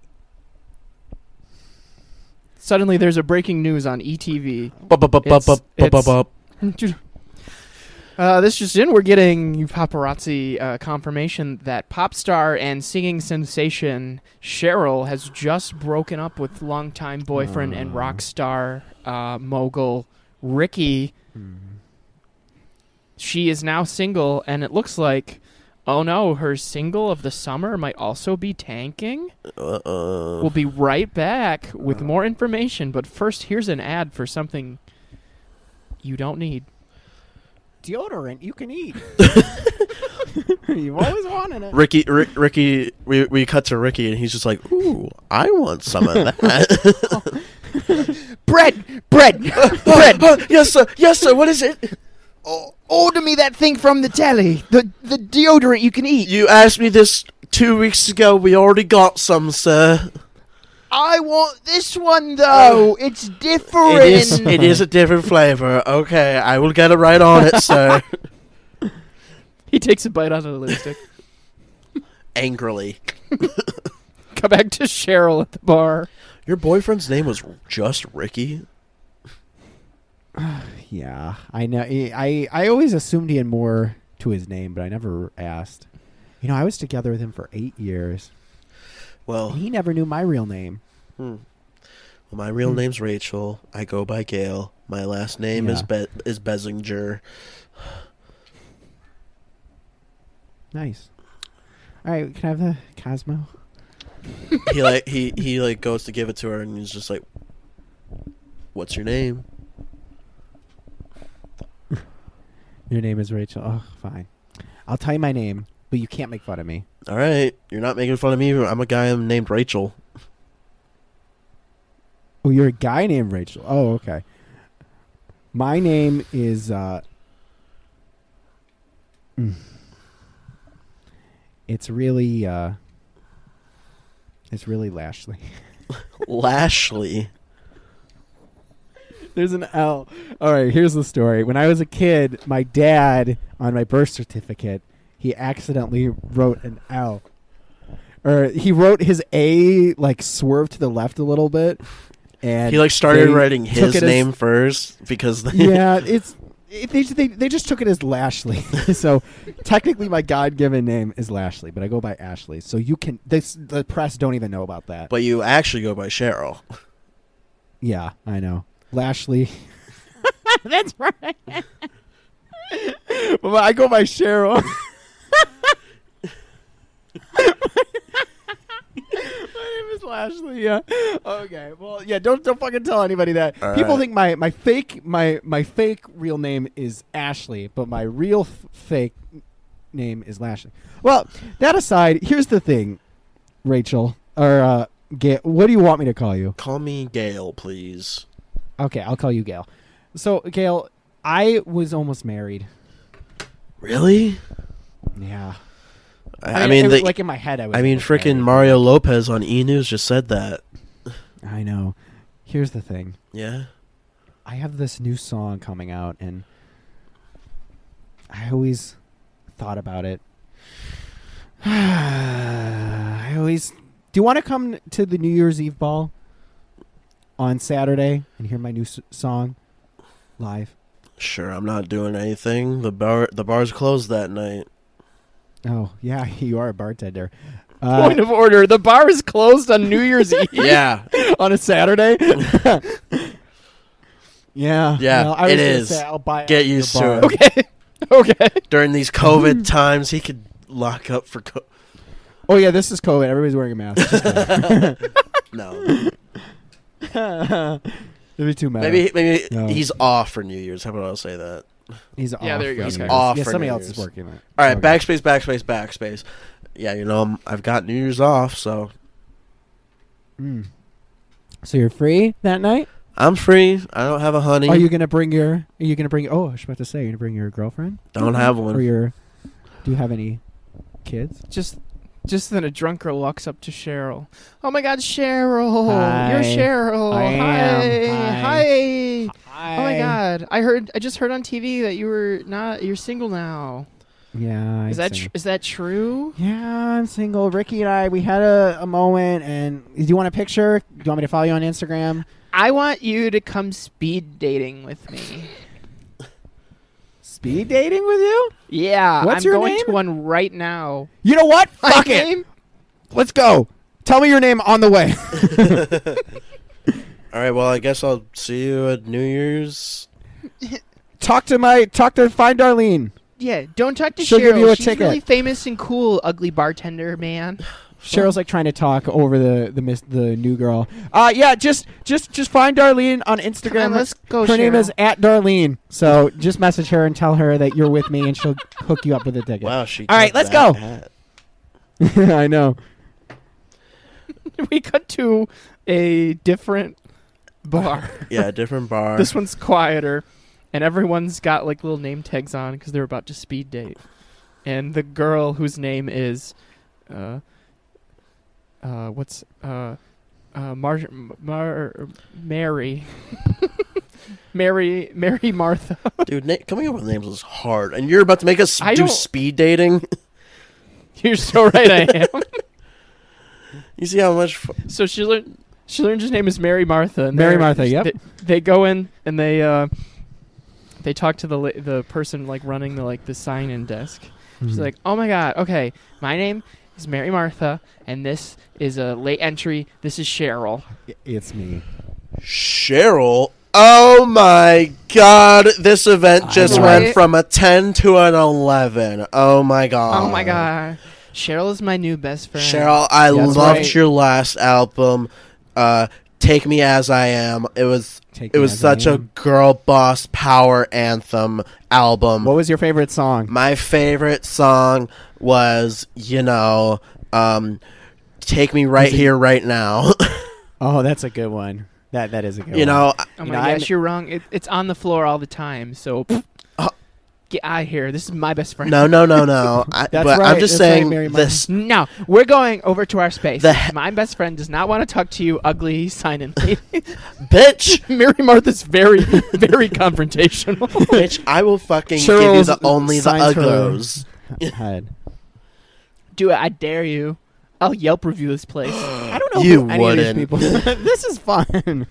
Suddenly, there's a breaking news on E T V. Bup, bup, bup, bup, It's- bup, bup, it's- bup, bup. Uh, this just in, we're getting paparazzi uh, confirmation that pop star and singing sensation Cheryl has just broken up with longtime boyfriend and Aw. rock star uh, mogul Ricky. hmm, She is now single, and it looks like, oh no, her single of the summer might also be tanking. Uh-uh. We'll be right back with more information, but first, here's an ad for something you don't need. deodorant you can eat. You've always wanted it. Ricky, Rick, Ricky, we we cut to Ricky, and he's just like, "Ooh, I want some of that." Bread, bread, bread. Yes, sir. Yes, sir. What is it? Oh, order me that thing from the telly. The the deodorant you can eat. You asked me this two weeks ago. We already got some, sir. I want this one though. It's different. It is. It is a different flavor. Okay, I will get it right on it, sir. He takes a bite out of the lipstick. Angrily. Come back to Cheryl at the bar. Your boyfriend's name was just Ricky. Yeah, I know. I I always assumed he had more to his name, but I never asked. You know, I was together with him for eight years. Well, And he never knew my real name. hmm. well, my real Hmm. name's Rachel. I go by Gail. My last name is Yeah. Be- is Bessinger. Nice. All right, can I have the Cosmo? he like he he like goes to give it to her, and he's just like, "What's your name?" Your name is Rachel. Oh, fine. I'll tell you my name, but you can't make fun of me. All right, you're not making fun of me. I'm a guy named Rachel. Oh, you're a guy named Rachel. Oh, okay. My name is. Uh, mm. It's really. Uh, it's really Lashley. Lashley. There's an L. All right, here's the story. When I was a kid, my dad, on my birth certificate, he accidentally wrote an L. Or he wrote his A, like, swerved to the left a little bit. And He like started they writing took his it as- name first because they Yeah, it's... It, they, they they just took it as Lashley. So technically my God-given name is Lashley, but I go by Ashley. So you can... This, the press don't even know about that. But you actually go by Cheryl. Yeah, I know. Lashley. That's right. Well, I go by Cheryl. My name is Lashley. Yeah. Okay. Well, yeah. Don't don't fucking tell anybody that. All People right. think my my fake my my fake real name is Ashley, but my real f- fake name is Lashley. Well, that aside, here's the thing, Rachel or uh, Gail. What do you want me to call you? Call me Gail, please. Okay, I'll call you Gail. So, Gail, I was almost married. Really? Yeah. I, I mean, it- the, like in my head, I was. I mean, almost freaking married. Mario Lopez on E! News just said that. I know. Here's the thing. Yeah. I have this new song coming out, and I always thought about it. I always. Do you want to come to the New Year's Eve ball on Saturday and hear my new s- song live? Sure, I'm not doing anything. The bar, the bar's closed that night. Oh, yeah, you are a bartender. Uh, Point of order. The bar is closed on New Year's Eve. Yeah, on a Saturday? Yeah. Yeah, well, I was it gonna is. say, I'll buy Get out your used to bar. it. Okay. Okay. during these COVID times, he could lock up for. Co- Oh, yeah, this is COVID. Everybody's wearing a mask. no, It'd be too mad. maybe maybe No. he's off for New Year's. How about I say that? He's off. Yeah, there you go. for He's New Year's. off Yeah, for somebody New else Year's. is working it. All right, Okay. backspace, backspace, backspace. Yeah, you know, I'm, I've got New Year's off, so Mm. So you're free that night? I'm free. I don't have a honey. Are you gonna bring your? Are you gonna bring? Oh, I was about to say, you're gonna bring your girlfriend Don't have or one. your? Do you have any kids? Just Just then a drunk girl walks up to Cheryl. Oh my God, Cheryl! Hi. You're Cheryl. I am. Hi. Hi. Hi. Oh my God! I heard. I just heard on T V that you were not. You're single now. Yeah. Is I'm that tr- single. is that true? Yeah, I'm single. Ricky and I, we had a, a moment, and do you want a picture? Do you want me to follow you on Instagram? I want you to come speed dating with me. Speed dating with you? Yeah, What's I'm your going name? to one right now. You know what? My Fuck it. name? Let's go. Tell me your name on the way. All right, well, I guess I'll see you at New Year's. talk to my talk to Find Darlene. Yeah, don't talk to She'll Cheryl. give you a She's ticket. really famous and cool, ugly bartender man. Cheryl's like trying to talk over the the miss, the new girl. Uh yeah, just just just find Darlene on Instagram. Come on, let's go, Her name Cheryl. is at Darlene. So just message her and tell her that you're with me, and she'll hook you up with a ticket. Wow, she. All right, got let's that go. hat. I know. We cut to a different bar. Yeah, different bar. This one's quieter, and everyone's got like little name tags on because they're about to speed date. And the girl whose name is, uh, uh, what's uh, uh, Mar, Mar Mary, Mary, Mary Martha. Dude, na- coming up with names is hard, and you're about to make us I do don't- speed dating. You're so right, I am. You see how much? F- So she learned. She learned his name is Mary Martha. And Mary they're- Martha, yep. They, they go in and they uh, they talk to the la- the person like running the like the sign-in desk. She's like, "Oh my God, okay, my name is Mary Martha, and this is a late entry. This is Cheryl." It's me. Cheryl. Oh my God! This event I just know. went Right? from a ten to an eleven. Oh my God! Oh my God, Cheryl is my new best friend. Cheryl, I That's loved right. your last album. Uh, Take Me As I Am. It was Take it Me was As I such a Am. girl boss power anthem album. What was your favorite song? My favorite song was, you know, um, Take Me Right Was it- Here, Right Now. Oh, that's a good one. That that is a good one. you know, Oh You my know, I'm- gosh, you're wrong. It, it's on the floor all the time. So Uh, get out of here. This is my best friend. no, no, no, no. I, That's but right, I'm just that's right, saying Mary Martha. this. No, we're going over to our space. The- my best friend does not want to talk to you, ugly sign-in lady. Bitch, Mary Martha's very, very confrontational. bitch, I will fucking give you Cheryl's the only the signs her- uggos. Head. Do it, I dare you. I'll Yelp review this place. I don't know You who any of these wouldn't. people. This is fun.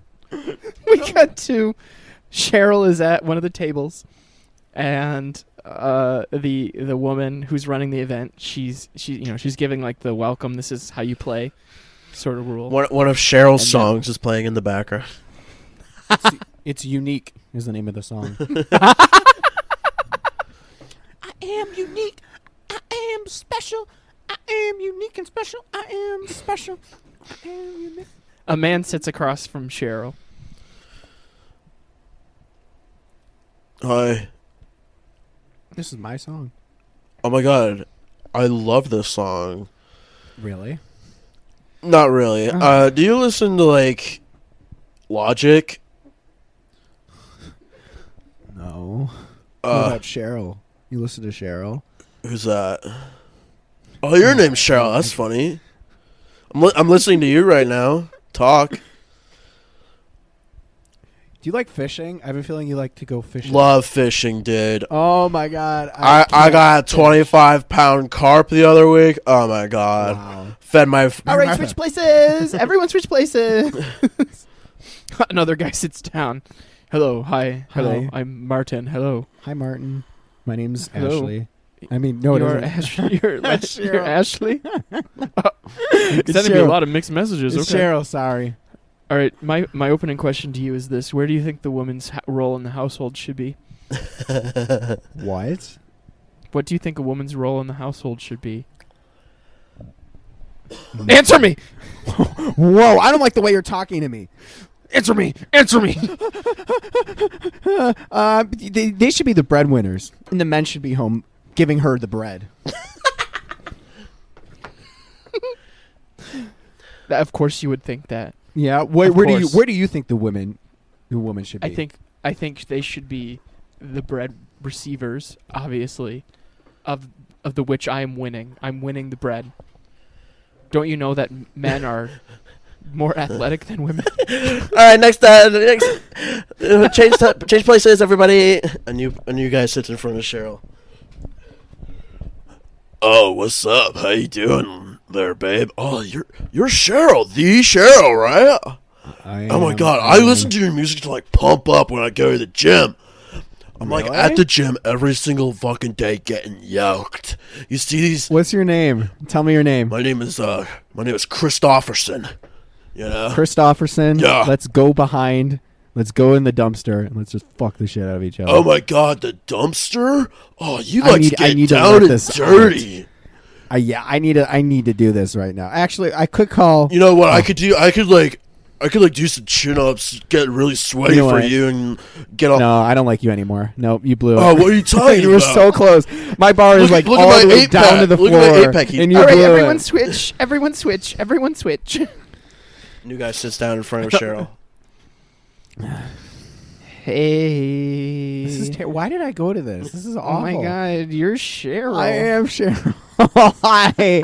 We cut to Cheryl is at one of the tables, and uh, the the woman who's running the event, she's she you know she's giving like the welcome. This is how you play, sort of rule. One, one of Cheryl's And then- songs is playing in the background. it's, it's unique is the name of the song. I am unique. I am special. I am unique and special. I am special. I am unique. A man sits across from Cheryl. Hi. This is my song. Oh my God, I love this song. Really? Not really. Oh. Uh, do you listen to like Logic? No. what Uh, about Cheryl? You listen to Cheryl? who's that? Oh, your name's Cheryl. That's funny. I'm li- I'm listening to you right now. Talk. Do you like fishing? I have a feeling you like to go fishing. Love fishing, dude. Oh my god. I, I can't got a fish. twenty-five pound carp the other week. Oh my God. Wow. Fed my. F- All right, switch places. Everyone switch places. Another guy sits down. Hello, hi, hello. Hi. I'm Martin. Hello. Hi, Martin. My name's Hello. Ashley. I mean, no, it you're, isn't. Ash- you're, That's you're Cheryl. Ashley. It's Sending me a Cheryl. lot of mixed messages. It's okay. Cheryl. Sorry. All right, my my opening question to you is this: where do you think the woman's ha- role in the household should be? What? What do you think a woman's role in the household should be? Answer me. Whoa! I don't like the way you're talking to me. Answer me. Answer me. Uh, they, they should be the breadwinners, and the men should be home giving her the bread. That- of course, you would think that. Yeah. Where, Of where do you course. where do you think the women, the woman should be? I think I think they should be the bread receivers, obviously, of of the which I am winning. I'm winning the bread. Don't you know that men are more athletic than women? All right, next, uh, next, uh, change t- change places, everybody. A new a new guy sits in front of Cheryl. Oh, what's up? How you doing there, babe? Oh, you're you're Cheryl, the Cheryl, right? I Oh my am- God, I listen to your music to like pump up when I go to the gym. I'm like Really? at the gym every single fucking day getting yoked. You see these? What's your name? Tell me your name. My name is uh, my name is Christofferson. You know, Christofferson. Yeah. Let's go behind. Let's go in the dumpster and let's just fuck the shit out of each other. oh my God, the dumpster. Oh, you I like need- to I get need to down let and this dirty. I, yeah, I need to. I need to do this right now. Actually, I could call. You know what I could do? I could like, I could like do some chin ups, get really sweaty You know for what? you, and get all. No, I don't like you anymore. Nope, you blew it. Oh, what are you talking You were about? so close. My bar is Look at- like look at all my the way eight down pack. to the Look at floor. my eight pack. And you All right, blew everyone it. switch. Everyone switch. Everyone switch. New guy sits down in front of Cheryl. Hey. This is ter- Why did I go to this? This is awful. Oh my God, you're Cheryl. I am Cheryl. Hi.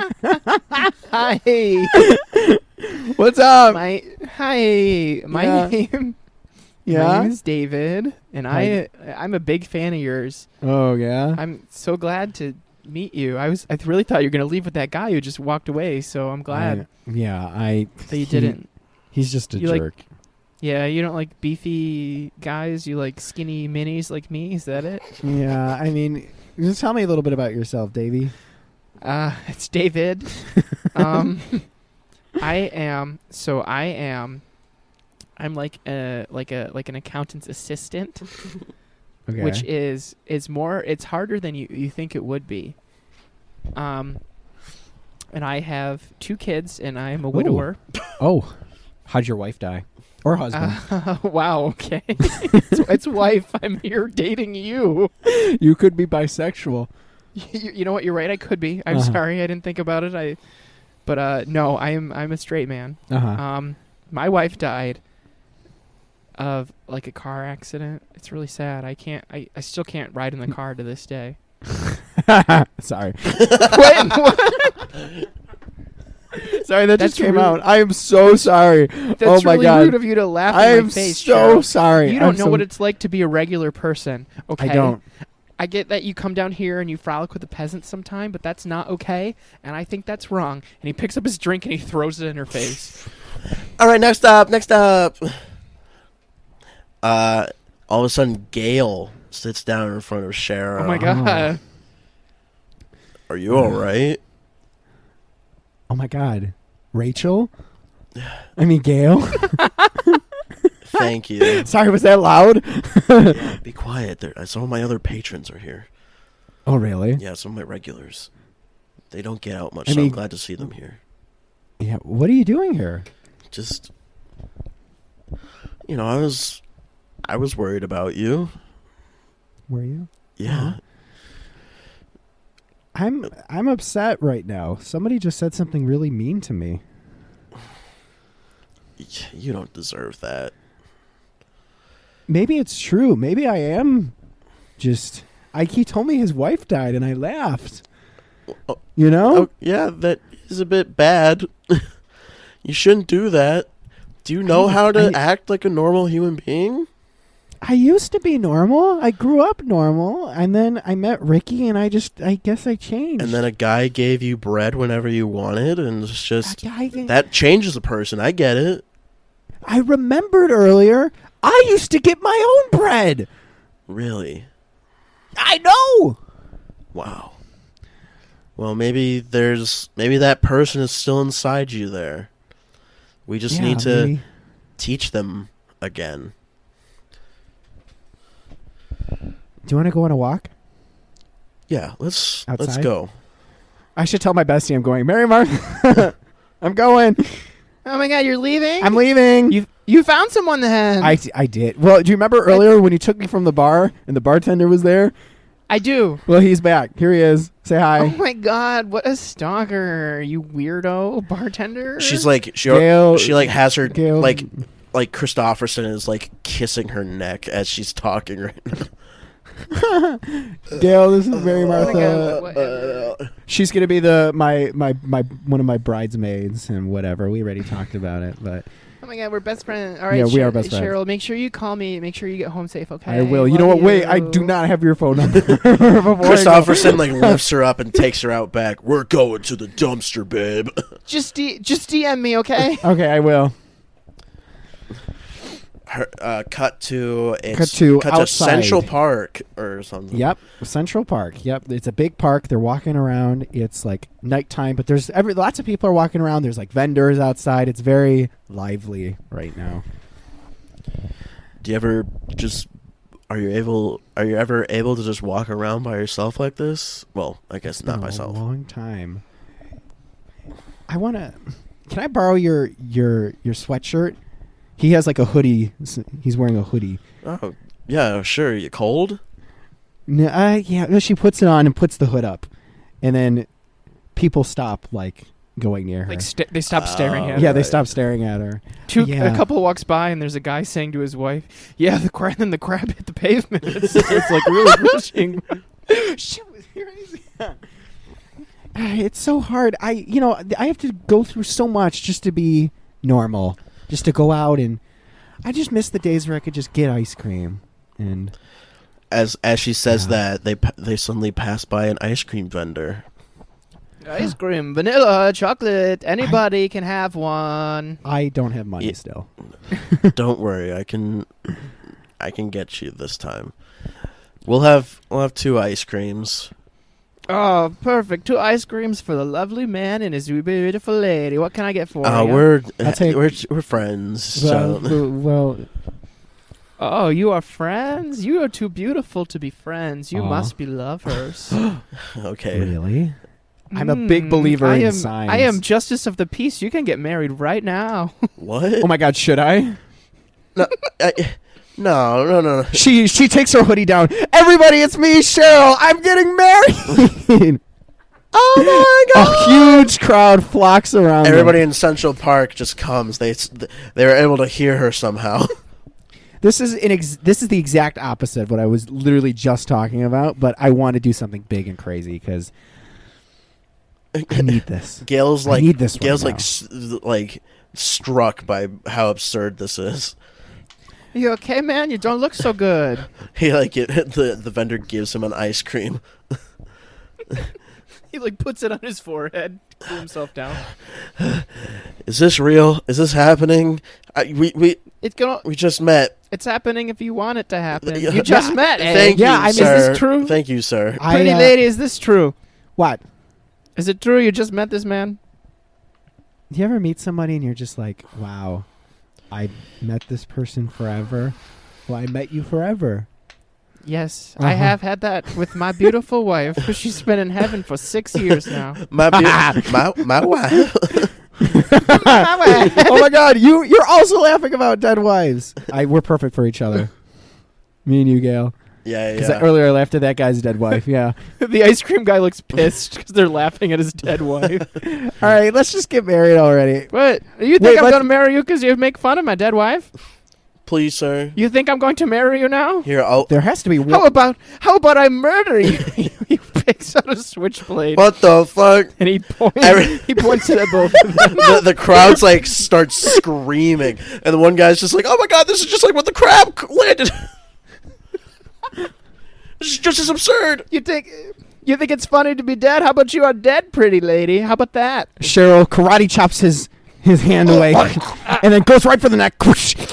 Hi. What's up? My hi. My Yeah. name. Yeah? My name is David, and Hi. I I'm a big fan of yours. Oh yeah. I'm so glad to meet you. I was I really thought you were gonna leave with that guy who just walked away. So I'm glad I- yeah, I. that you he- didn't. He's just a You like- jerk. Yeah, you don't like beefy guys. You like skinny minis like me. Is that it? Yeah, I mean, just tell me a little bit about yourself, Davey. Uh, it's David. um, I am. So I am. I'm like a like a like an accountant's assistant, Okay. which is is more. It's harder than you you think it would be. Um, and I have two kids, and I am a widower. Oh, how'd your wife die? Or husband? Uh, wow. Okay. it's, it's wife. I'm here dating you. You could be bisexual. you. You know what? You're right. I could be. I'm Uh-huh. sorry. I didn't think about it. I. But uh, no, I am. I'm a straight man. Uh huh. Um, my wife died of like a car accident. It's really sad. I can't. I, I still can't ride in the car to this day. Sorry. Wait, what? Sorry, that That's just came rude. out. I am so sorry. That's oh my really god. rude of you to laugh I in am my face. so Cheryl. sorry. You don't I'm know so- what it's like to be a regular person. Okay. I don't. I get that you come down here and you frolic with the peasants sometime, but that's not okay, and I think that's wrong. And he picks up his drink and he throws it in her face. All right, next up, next up. Uh, all of a sudden, Gail sits down in front of Cheryl. Oh my god. Are you all right? Oh my god. Rachel? I mean Gail? Thank you. Sorry, was that loud? Yeah, be quiet. There, some of my other patrons are here. Oh really? Yeah, some of my regulars. They don't get out much, I so mean- I'm glad to see them here. Yeah. What are you doing here? Just, you know, I was, I was worried about you. Were you? Yeah. Uh-huh. I'm I'm upset right now. Somebody just said something really mean to me. You don't deserve that. Maybe it's true. Maybe I am just I he told me his wife died and I laughed. Oh, You know? Oh, yeah, that is a bit bad. You shouldn't do that. Do you know I- how to I- act like a normal human being? I used to be normal. I grew up normal and then I met Ricky and I just I guess I changed. And then a guy gave you bread whenever you wanted, and it's just That guy gave- that changes a person. I get it. I remembered earlier. I used to get my own bread. Really? I know. Wow. Well, maybe there's maybe that person is still inside you there. We just Yeah, need to maybe. teach them again. Do you want to go on a walk? Yeah, let's let's Outside? go. I should tell my bestie I'm going. Mary Martha, I'm going. Oh my god, you're leaving? I'm leaving. You you found someone then. I, I did. Well, do you remember earlier when you took me from the bar and the bartender was there? I do. Well, he's back. Here he is. Say hi. Oh my god, what a stalker, you weirdo bartender. She's like she Gail- she like has her Gail- like like Christofferson is like kissing her neck as she's talking right now. Gail, this is Mary Martha. Whatever. She's gonna be the my my my one of my bridesmaids and whatever. We already talked about it, but Oh my god, we're best friends. All right, Yeah, we Sher- are best friends. Cheryl, make sure you call me. Make sure you get home safe, okay? I will. You know Love what? Wait, I you. do not have your phone number. before I go. Christopherson like lifts her up and takes her out back. We're going to the dumpster, babe. Just D- just D M me, okay? Okay, I will. Her, uh, cut to it's, Cut to cut outside. to Central Park or something. Yep, Central Park. Yep, it's a big park. They're walking around. It's like nighttime, but there's every lots of people are walking around. There's like vendors outside. It's very lively right now. Do you ever just are you able are you ever able to just walk around by yourself like this? Well, I guess It's not been myself. A long time. I want to. Can I borrow your your your sweatshirt? He has like a hoodie. He's wearing a hoodie. Oh, yeah, sure. You cold? No, uh, yeah. No, she puts it on and puts the hood up, and then people stop like going near her. Like st- they stop staring Oh. at yeah, her. they stop staring at her. Two, Yeah. A couple walks by and there's a guy saying to his wife, "Yeah, the crab and the crab hit the pavement." It's, it's like really rushing. She was crazy. It's so hard. I, you know, I have to go through so much just to be normal, just to go out and. I just miss the days where I could just get ice cream and. As as she says Yeah. that, they pa- they suddenly pass by an ice cream vendor. Ice cream, vanilla, chocolate. Anybody can have one. I don't have money Yeah. still. Don't worry, I can I can get you this time. We'll have we'll have two ice creams. Oh, perfect. Two ice creams for the lovely man and his beautiful lady. What can I get for Uh, you? we're I'll take- we're we're friends. Well, So well, Oh, you are friends? You are too beautiful to be friends. You Aw. must be lovers. okay. really? I'm a big Mm, believer I in am, signs. I am justice of the peace. You can get married right now. What? Oh my God, should I? no, I, no, no, no, no. She she takes her hoodie down. Everybody, it's me, Cheryl. I'm getting married. Oh my A huge crowd flocks around. them. Everybody in Central Park just comes. They s- they were able to hear her somehow. This is an ex- this is the exact opposite of what I was literally just talking about. But I want to do something big and crazy because I need this. Gail's I like need this right Gail's now. like s- like struck by how absurd this is. You okay, man? You don't look so good. He like it, the the vendor gives him an ice cream. He like puts it on his forehead, cool himself down. Is this real? Is this happening? I, we we It's gonna. we just met. It's happening if you want it to happen. Yeah. You just met. Eh? Thank Yeah, you, I mean, is sir. this true? Thank you, sir. I, Pretty uh, lady, is this true? What? Is it true? You just met this man? Do you ever meet somebody and you're just like, wow, I met this person forever? Well, I met you forever. Yes, I Uh-huh. have had that with my beautiful wife. She's been in heaven for six years now. My be- my my wife. Oh my God, you you're also laughing about dead wives. I we're perfect for each other. Me and you, Gail. Yeah, Because yeah. earlier I laughed at that guy's dead wife. Yeah. The ice cream guy looks pissed because they're laughing at his dead wife. All right, let's just get married already. What? You think Wait, I'm let's- going to marry you because you make fun of my dead wife? Please, sir. You think I'm going to marry you now? Here, I'll. There has to be one. How about how about I murder you? He picks out a switchblade What the fuck? and he points. Every- he points it at both of them. the, the crowd's like starts screaming, and the one guy's just like, "Oh my god, this is just like when the crab c- landed. This is just as absurd." You think you think it's funny to be dead? How about you are dead, pretty lady? How about that? Cheryl karate chops his his hand away and then goes right for the neck.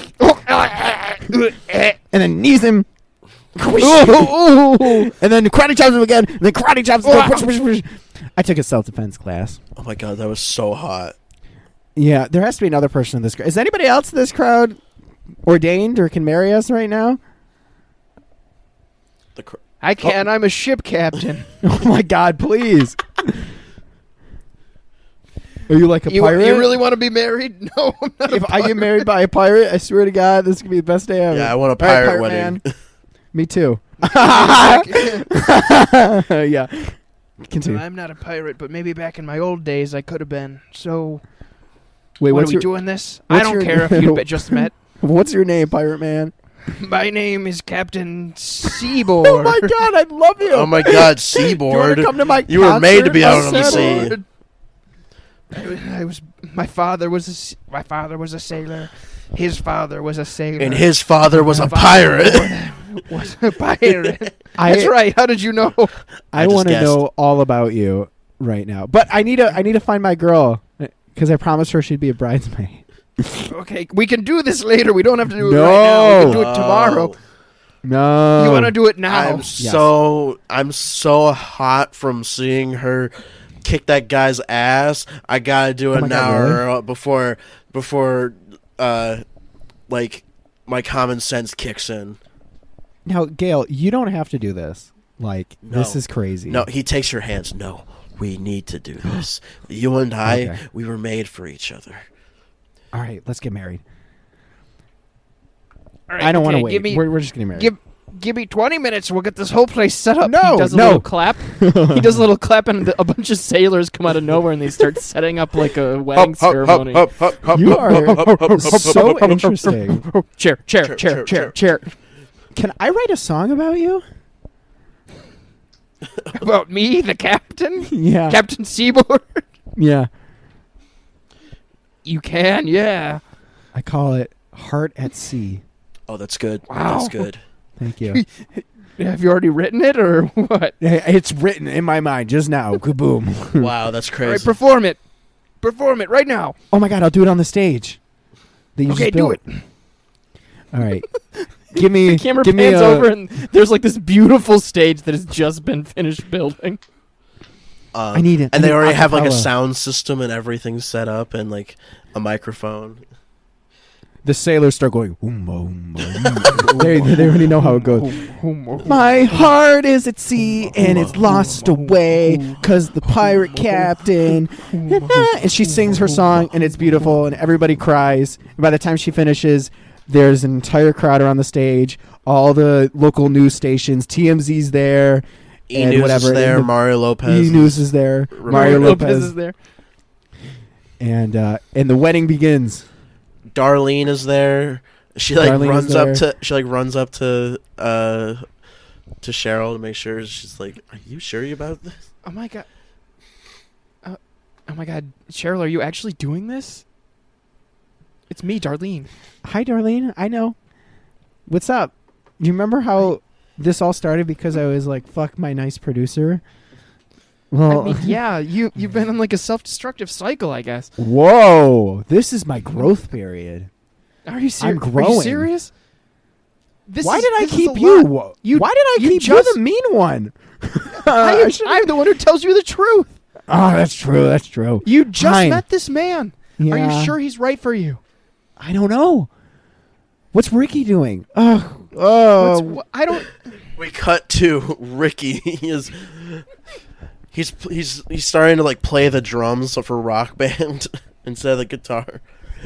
And then knees him. And then karate chops him again. And then karate chops him. I took a self-defense class. Oh my god, that was so hot. Yeah, there has to be another person in this crowd. Is anybody else in this crowd ordained or can marry us right now? The cr- I can. I'm a ship captain. Oh my God, please. Are you like a You, pirate? you really want to be married? No, I'm not. If a I get pirate. married by a pirate, I swear to God, this could be the best day ever. yeah, I want a All right, pirate, man. wedding. Me too. Yeah. Continue. I'm not a pirate, but maybe back in my old days I could have been. So, Wait, what what's are we your doing this? I what's don't your- care if you be- just met. what's your name, pirate man? My name is Captain Seaboard. Oh my god, I love you. Oh my god, Do you want Seaboard. to come to my You were made to concert? be out A on the sea. sailor. I was. My father was. A, s- my father was a sailor. His father was a sailor. And his father was a My father pirate. Was a pirate. I- That's right. How did you know? I, I just want to guessed. know all about you right now. But I need to I need to find my girl because I promised her she'd be a bridesmaid. Okay, we can do this later. We don't have to do it No. right now. We can do it tomorrow. No. You want to do it now? I'm so I'm so hot from seeing her kick that guy's ass. I gotta do Oh it my now God, really? or uh, before before uh like my common sense kicks in. Now, Gail, you don't have to do this. Like No. this is crazy. No, he takes your hands. No, we need to do this. You and I, Okay. we were made for each other. All right, let's get married. All right, I don't want to okay, wait. Give me, we're, we're just getting married. give, give me twenty minutes. We'll get this whole place set up. No, he does a no. little clap. He does a little clap, and the, a bunch of sailors come out of nowhere, and they start setting up like a wedding ceremony. You are so interesting. Chair, chair, Chair, chair, chair, chair, chair. Can I write a song about you? About me, the captain, Yeah. Captain Seaboard. yeah. You can, yeah. I call it Heart at Sea. Oh, that's good. Wow. That's good. Thank you. Have you already written it, or what? It's written in my mind just now. Kaboom. Wow, that's All crazy. right, perform it. Perform it right now. Oh my god, I'll do it on the stage. That you Okay, just do built. it. All right. Give me. The camera give pans me a, over, and there's like this beautiful stage that has just been finished building. Um, I need it. I And they need already have like a acapella. sound system and everything set up and like a microphone. The sailors start going. "Oom, oom, oom." they, they already know how it goes. My heart is at sea and it's lost away because the pirate captain. And she sings her song and it's beautiful and everybody cries. And by the time she finishes, there's an entire crowd around the stage. All the local news stations, T M Z's there, E and News whatever. is there. and the- Mario Lopez. E News is there. Mario Mario Lopez, is there. and uh, and the wedding begins. Darlene is there. She like Darlene is runs up there. to she like runs up to uh to Cheryl to make sure. She's like, "Are you sure about this?" Oh my god. Uh, oh my god, Cheryl, are you actually doing this? It's me, Darlene. Hi, Darlene. I know. What's up? You remember how this all started because I was like, "Fuck my nice producer." Well, I mean, yeah, you you've been in like a self-destructive cycle, I guess. whoa! This is my growth period. Are you serious? I'm Are you growing. serious? This Why is- did I this is keep a you? lot. You- Why did I you keep just- you the mean one? I I am, should've- I'm the one who tells you the truth. oh, that's true. That's true. You just Fine. met this man. Are Yeah. you sure he's right for you? I don't know. What's Ricky doing? Oh, oh. What's, wh- I don't. We cut to Ricky. He is he's he's he's starting to like play the drums for Rock Band instead of the guitar.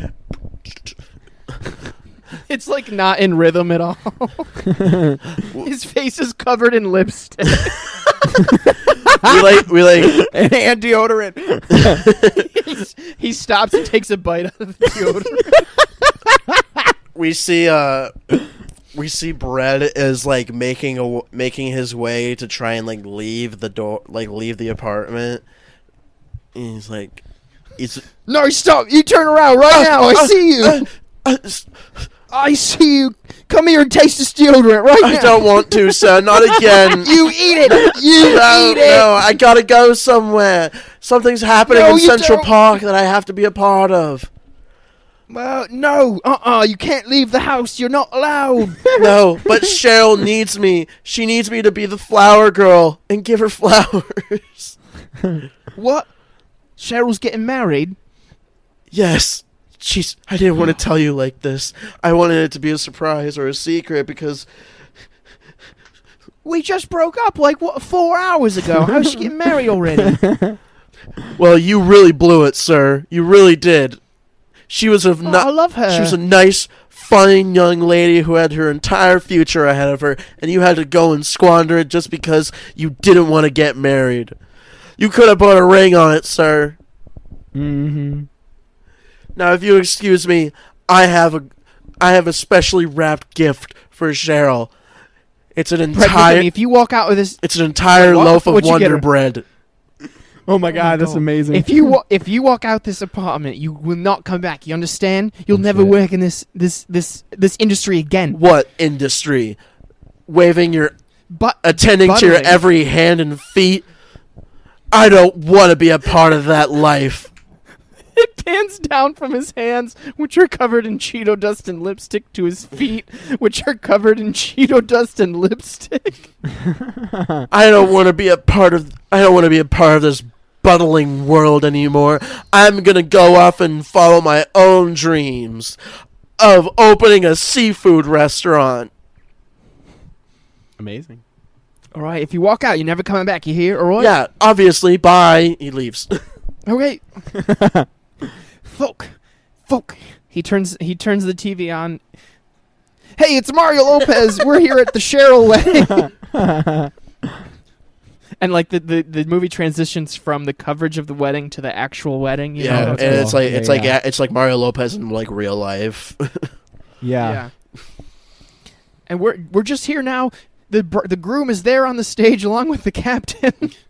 It's like not in rhythm at all. His face is covered in lipstick. We like we like and deodorant. He's- he stops and takes a bite out of the deodorant. we see uh we see Brett is like making a making his way to try and like leave the door like leave the apartment. And he's like he's No, stop! You turn around right now. I see you. uh, uh, s- I see you. Come here and taste this deodorant right I now. don't want to, sir. Not again. You eat it. You no, eat it. no, I gotta go somewhere. Something's happening No, in you Central don't. Park that I have to be a part of. Well, no. Uh-uh. You can't leave the house. You're not allowed. No, but Cheryl needs me. She needs me to be the flower girl and give her flowers. What? Cheryl's getting married? Yes. She's. I didn't want to tell you like this. I wanted it to be a surprise or a secret because We just broke up like, what, four hours ago. How's she getting married already? well, you really blew it, sir. You really did. She was a Oh, I ni- love her. She was a nice, fine young lady who had her entire future ahead of her, and you had to go and squander it just because you didn't want to get married. You could have put a ring on it, sir. Mm-hmm. Now, if you excuse me, I have a, I have a specially wrapped gift for Cheryl. It's an Brett, look at entire. me. If you walk out with this, It's an entire Wait, what? loaf of What'd you get Wonder her? Bread. Oh my god, that's amazing. if you wa- if you walk out this apartment, you will not come back. You understand? You'll Oh, never shit. work in this this this this industry again. What industry? Waving your, But attending to your buttering. every hand and feet. I don't want to be a part of that life. It pans down from his hands, which are covered in Cheeto dust and lipstick, to his feet, which are covered in Cheeto dust and lipstick. I don't want to be a part of. I don't want to be a part of this buttling world anymore. I'm gonna go off and follow my own dreams of opening a seafood restaurant. Amazing. All right, if you walk out, you're never coming back. You hear? All right? Yeah, obviously. Bye. He leaves. Okay. Folk, folk. He turns. He turns the T V on. Hey, it's Mario Lopez. We're here at the Cheryl wedding. And like the, the, the movie transitions from the coverage of the wedding to the actual wedding. You Yeah, know? and that's it's cool. like Yeah, it's like yeah. it's like Mario Lopez in like real life. Yeah. And we're we're just here now. The br- the groom is there on the stage along with the captain.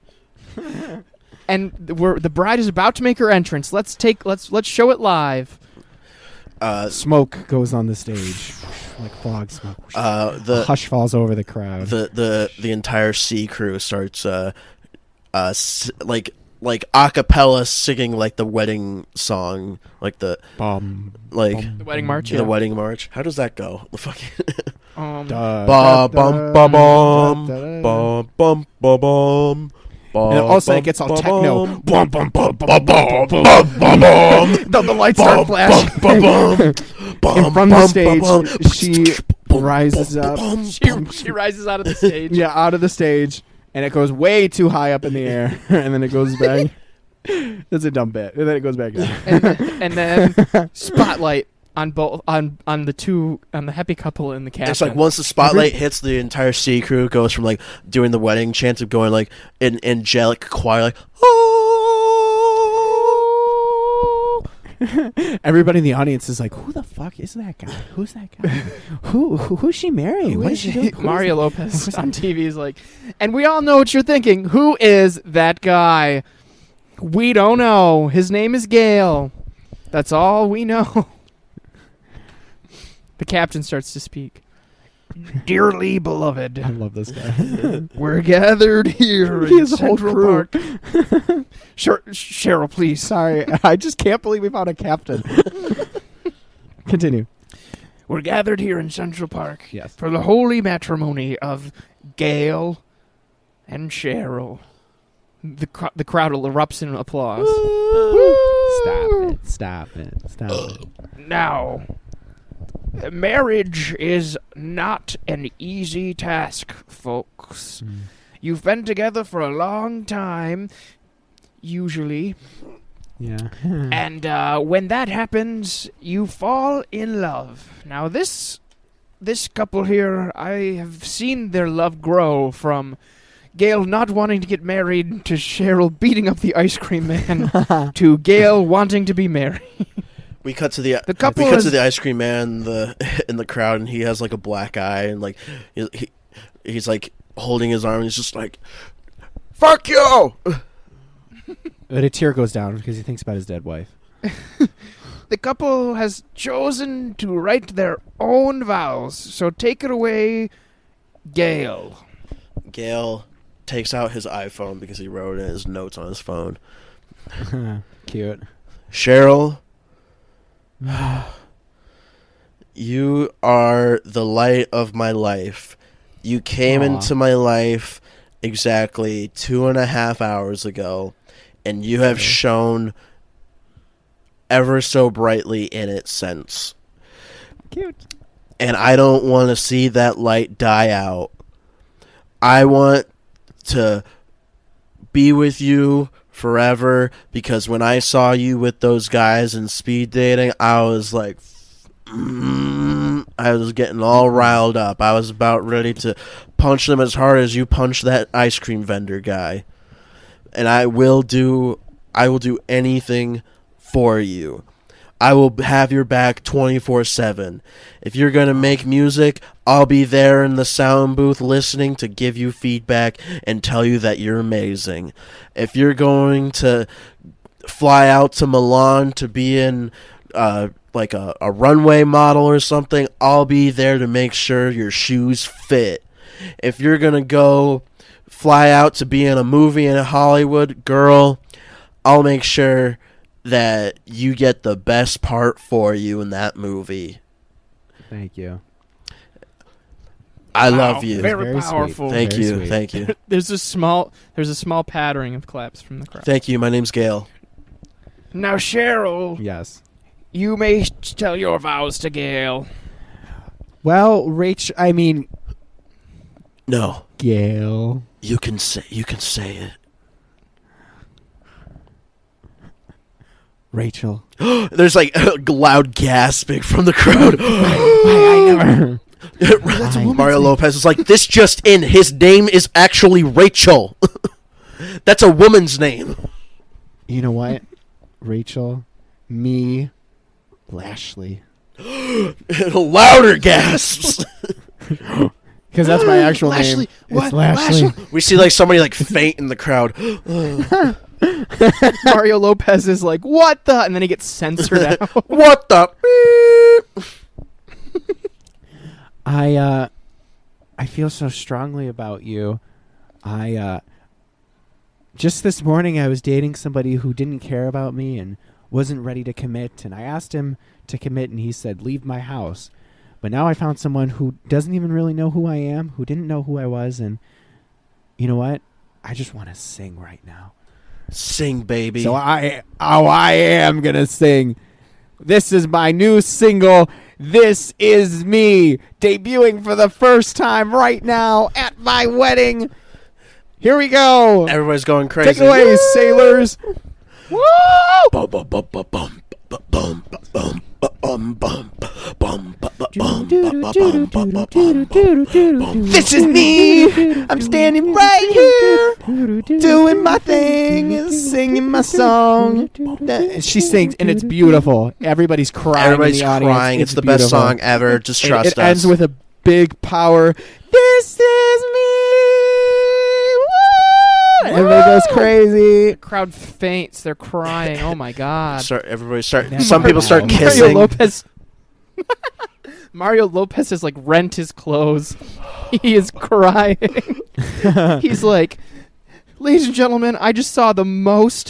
And we're the bride is about to make her entrance. Let's take let's let's show it live. Uh, Smoke goes on the stage, like fog smoke. uh, the Hush falls over the crowd. the the the entire sea crew starts uh uh s- like like a cappella singing like the wedding song, like the Bum, like bum, The wedding march, the yeah. wedding march. How does that go? The fucking Um, da, ba da, bum da, ba bum da, da, da. bum bum ba bum. And also it gets all techno. Bum bum bum bum bum bum bum. The, the lights start flashing. And from the stage, she rises up. she, she rises out of the stage. Yeah, out of the stage, and it goes way too high up in the air, and then it goes back. That's a dumb bit. And then it goes back down. and, then, and then spotlight on both on on the two on the happy couple and the captain. It's like once the spotlight hits, the entire sea crew goes from like doing the wedding chant to going like an angelic choir, like oh. Everybody in the audience is like, "Who the fuck is that guy? Who's that guy? who, who who's she marrying? What is she doing?" Who is Mario that? Lopez on T V is like, and we all know what you're thinking. Who is that guy? We don't know. His name is Gale. That's all we know. The captain starts to speak. Dearly beloved, I love this guy. we're gathered here He in has a whole Central crew. Park. Sher- Cheryl, please. Sorry, I just can't believe we found a captain. Continue. We're gathered here in Central Park Yes. for the holy matrimony of Gale and Cheryl. The cr- the crowd erupts in applause. Stop it. Stop it. Stop it. Now, marriage is not an easy task, folks. Mm. You've been together for a long time, usually, Yeah. and uh, when that happens, you fall in love. Now, this this couple here, I have seen their love grow from Gale not wanting to get married to Cheryl beating up the ice cream man to Gale wanting to be married. We cut to the, The couple we cut is- to the ice cream man in the in the crowd, and he has like a black eye, and like he, he he's like holding his arm, and he's just like, "Fuck you!" But a tear goes down because he thinks about his dead wife. The couple has chosen to write their own vows, so take it away, Gale. Gale takes out his iPhone because he wrote in his notes on his phone. Cute. Cheryl, you are the light of my life. You came Aw. into my life exactly two and a half hours ago, and you have Okay. shone ever so brightly in it since. Cute. And I don't want to see that light die out. I want to be with you forever, because when I saw you with those guys in speed dating, I was like, mm, I was getting all riled up. I was about ready to punch them as hard as you punched that ice cream vendor guy. And I will do I will do anything for you. I will have your back twenty-four seven. If you're going to make music, I'll be there in the sound booth listening to give you feedback and tell you that you're amazing. If you're going to fly out to Milan to be in uh, like a, a runway model or something, I'll be there to make sure your shoes fit. If you're going to go fly out to be in a movie in Hollywood, girl, I'll make sure that you get the best part for you in that movie. Thank you. I Wow, love you. Very, Very powerful. sweet. Thank Very you. sweet. Thank you. There's a small there's a small pattering of claps from the crowd. Thank you. My name's Gail. Now, Cheryl, Yes. you may tell your vows to Gail. Well, Rach, I mean, No, Gail. you can say you can say it. Rachel. There's like loud gasping from the crowd. I never. Mario Lopez is like, this just in. His name is actually Rachel. That's a woman's name. You know what? Rachel, me, Lashley. Louder gasps. Because that's my actual Lashley, name. what? It's Lashley. We see like somebody like faint in the crowd. Mario Lopez is like, what the? And then he gets censored out. What the? Beep? I uh, I feel so strongly about you. I uh, just this morning I was dating somebody who didn't care about me and wasn't ready to commit, and I asked him to commit, and he said, "Leave my house." But now I found someone who doesn't even really know who I am, who didn't know who I was, and you know what? I just want to sing right now. Sing, baby. So I, oh, I am gonna sing. This is my new single. This is me, debuting for the first time right now at my wedding. Here we go. Everybody's going crazy. Take it away, sailors. Woo! Bum, bum, bum, bum, bum, bum, bum, bum, bum, bum, bum, bum, This is me. I'm standing right here, doing my thing and singing my song. She sings, and it's beautiful. Everybody's crying. Everybody's in the audience. crying. It's, the best beautiful. song ever. Just And trust it us. ends with a big power. This is me. Woo! Everybody goes crazy. The crowd faints. They're crying. Oh my god. Start. Everybody start. That's Some people start Mario Mario kissing. Lopez. Mario Lopez has like rent his clothes. He is crying. He's like, ladies and gentlemen, I just saw the most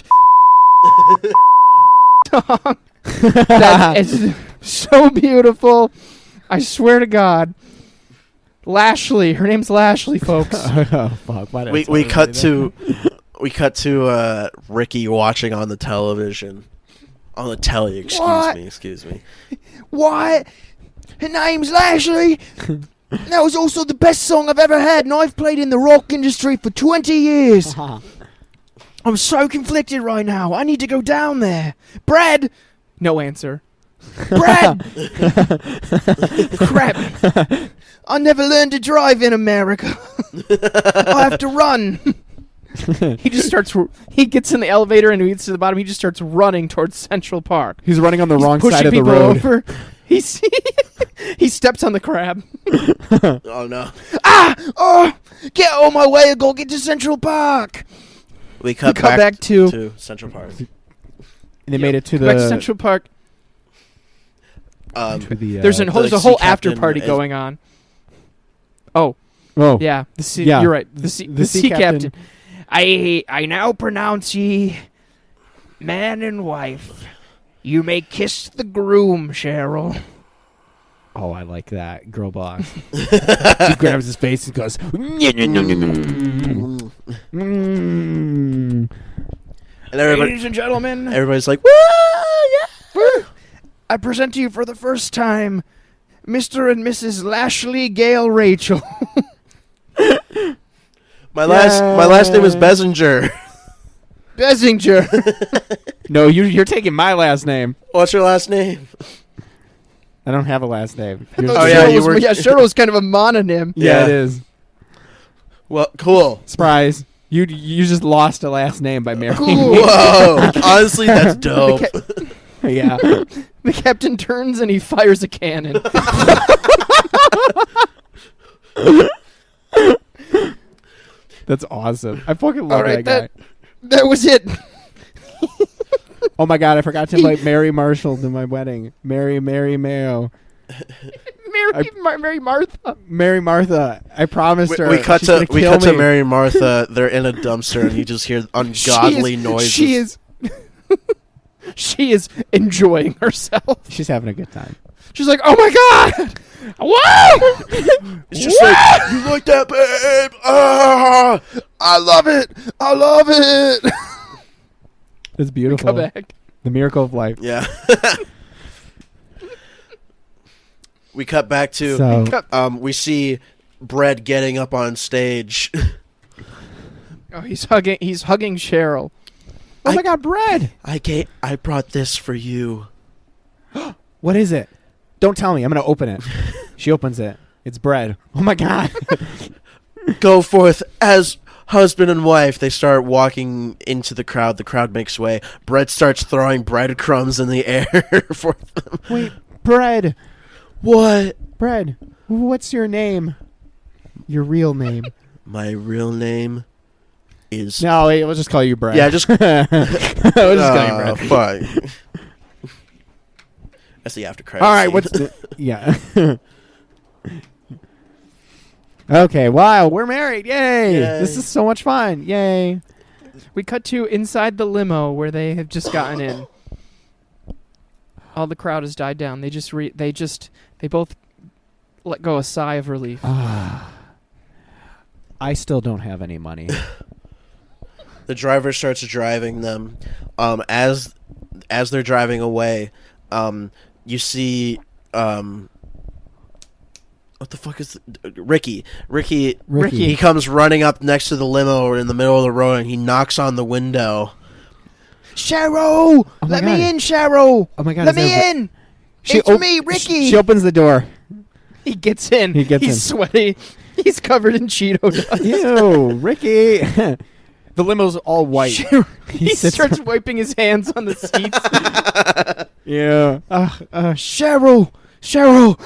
song that is so beautiful. I swear to God. Lashley. Her name's Lashley, folks. Oh fuck! Why did I we tell we everybody cut that? to we cut to uh, Ricky watching on the television, on the telly. Excuse What? me. Excuse me. What? Her name's Lashley. That was also the best song I've ever had, and I've played in the rock industry for twenty years. Uh-huh. I'm so conflicted right now. I need to go down there. Brad! No answer. Brad! Crap. I never learned to drive in America. I have to run. He just starts, he gets in the elevator and he gets to the bottom. He just starts running towards Central Park. He's running on the He's wrong pushing side of the people road. over. He's, he steps on the crab. Oh no. Ah! Oh! Get out of my way and go get to Central Park. We cut, We cut back to- to Central Park. And they made it to Back to the. Central Park. Um, to the uh, There's, an, the there's a sea whole after captain party is- going on. Oh, oh yeah. The sea, Yeah. You're right. The sea, the The sea sea captain. captain. I I now pronounce ye man and wife. You may kiss the groom, Cheryl. Oh, I like that. Girl boss. She grabs his face and goes. Mm. and everybody, Ladies and gentlemen, everybody's like, "Woo, yeah!" I present to you for the first time Mister and Missus Lashley Gale Rachel. My last, my last name is Yeah. Bessinger. Bessinger. No, you, you're taking my last name. What's your last name? I don't have a last name. I Yours thought Oh, is- yeah, Cheryl you was, were- yeah, Cheryl was kind of a mononym. yeah, Yeah. it is. Well, cool. Surprise! You you just lost a last name by marrying Cool. me. Whoa. Honestly, that's dope. Yeah. The captain turns and he fires a cannon. That's awesome. I fucking love All right, that guy. that, that was it. Oh my god, I forgot to invite Mary Marshall to my wedding. Mary, Mary Mayo. Mary, Mar- Mary Martha. Mary Martha. I promised We, her. we cut she's to gonna we kill cut to me. Mary and Martha. They're in a dumpster, and you just hear ungodly she is, noises. She is. She is enjoying herself. She's having a good time. She's like, "Oh my god! Wow! It's just like, you like that, babe? Ah, I love it. I love it. It's beautiful. Come back." The miracle of life. Yeah. We cut back to So, um. We see Bread getting up on stage. Oh, he's hugging. He's hugging Cheryl. oh I- my god, bread! I gave, I brought this for you. What is it? Don't tell me. I'm gonna open it. She opens it. It's bread. Oh my god. Go forth as husband and wife. They start walking into the crowd. The crowd makes way. Bread starts throwing breadcrumbs in the air for them. Wait, bread. What? Bread. What's your name? Your real name. My real name is. No, wait, we'll just call you bread. Yeah, just. we'll just call you Uh, bread. fine. That's the after credits. All right, scene. what's the, yeah. Okay, wow, we're married. Yay. Yay. This is so much fun. Yay. We cut to inside the limo where they have just gotten in. All the crowd has died down. They just re- they just they both let go a sigh of relief. Ah. I still don't have any money. The driver starts driving them. Um, as as they're driving away, um, you see um, what the fuck is the, Ricky? Ricky? Ricky. He comes running up next to the limo or in the middle of the road, and he knocks on the window. Cheryl, Oh my let God. me in, Cheryl. Oh my god. Let is me that- in. She It's op- me, Ricky. She opens the door. He gets in. He gets He's in. sweaty. He's covered in Cheeto dust. Ew, Ricky. The limo's all white. Cheryl- He he sits starts wiping his hands on the seats. Yeah. Uh, uh, Cheryl, Cheryl,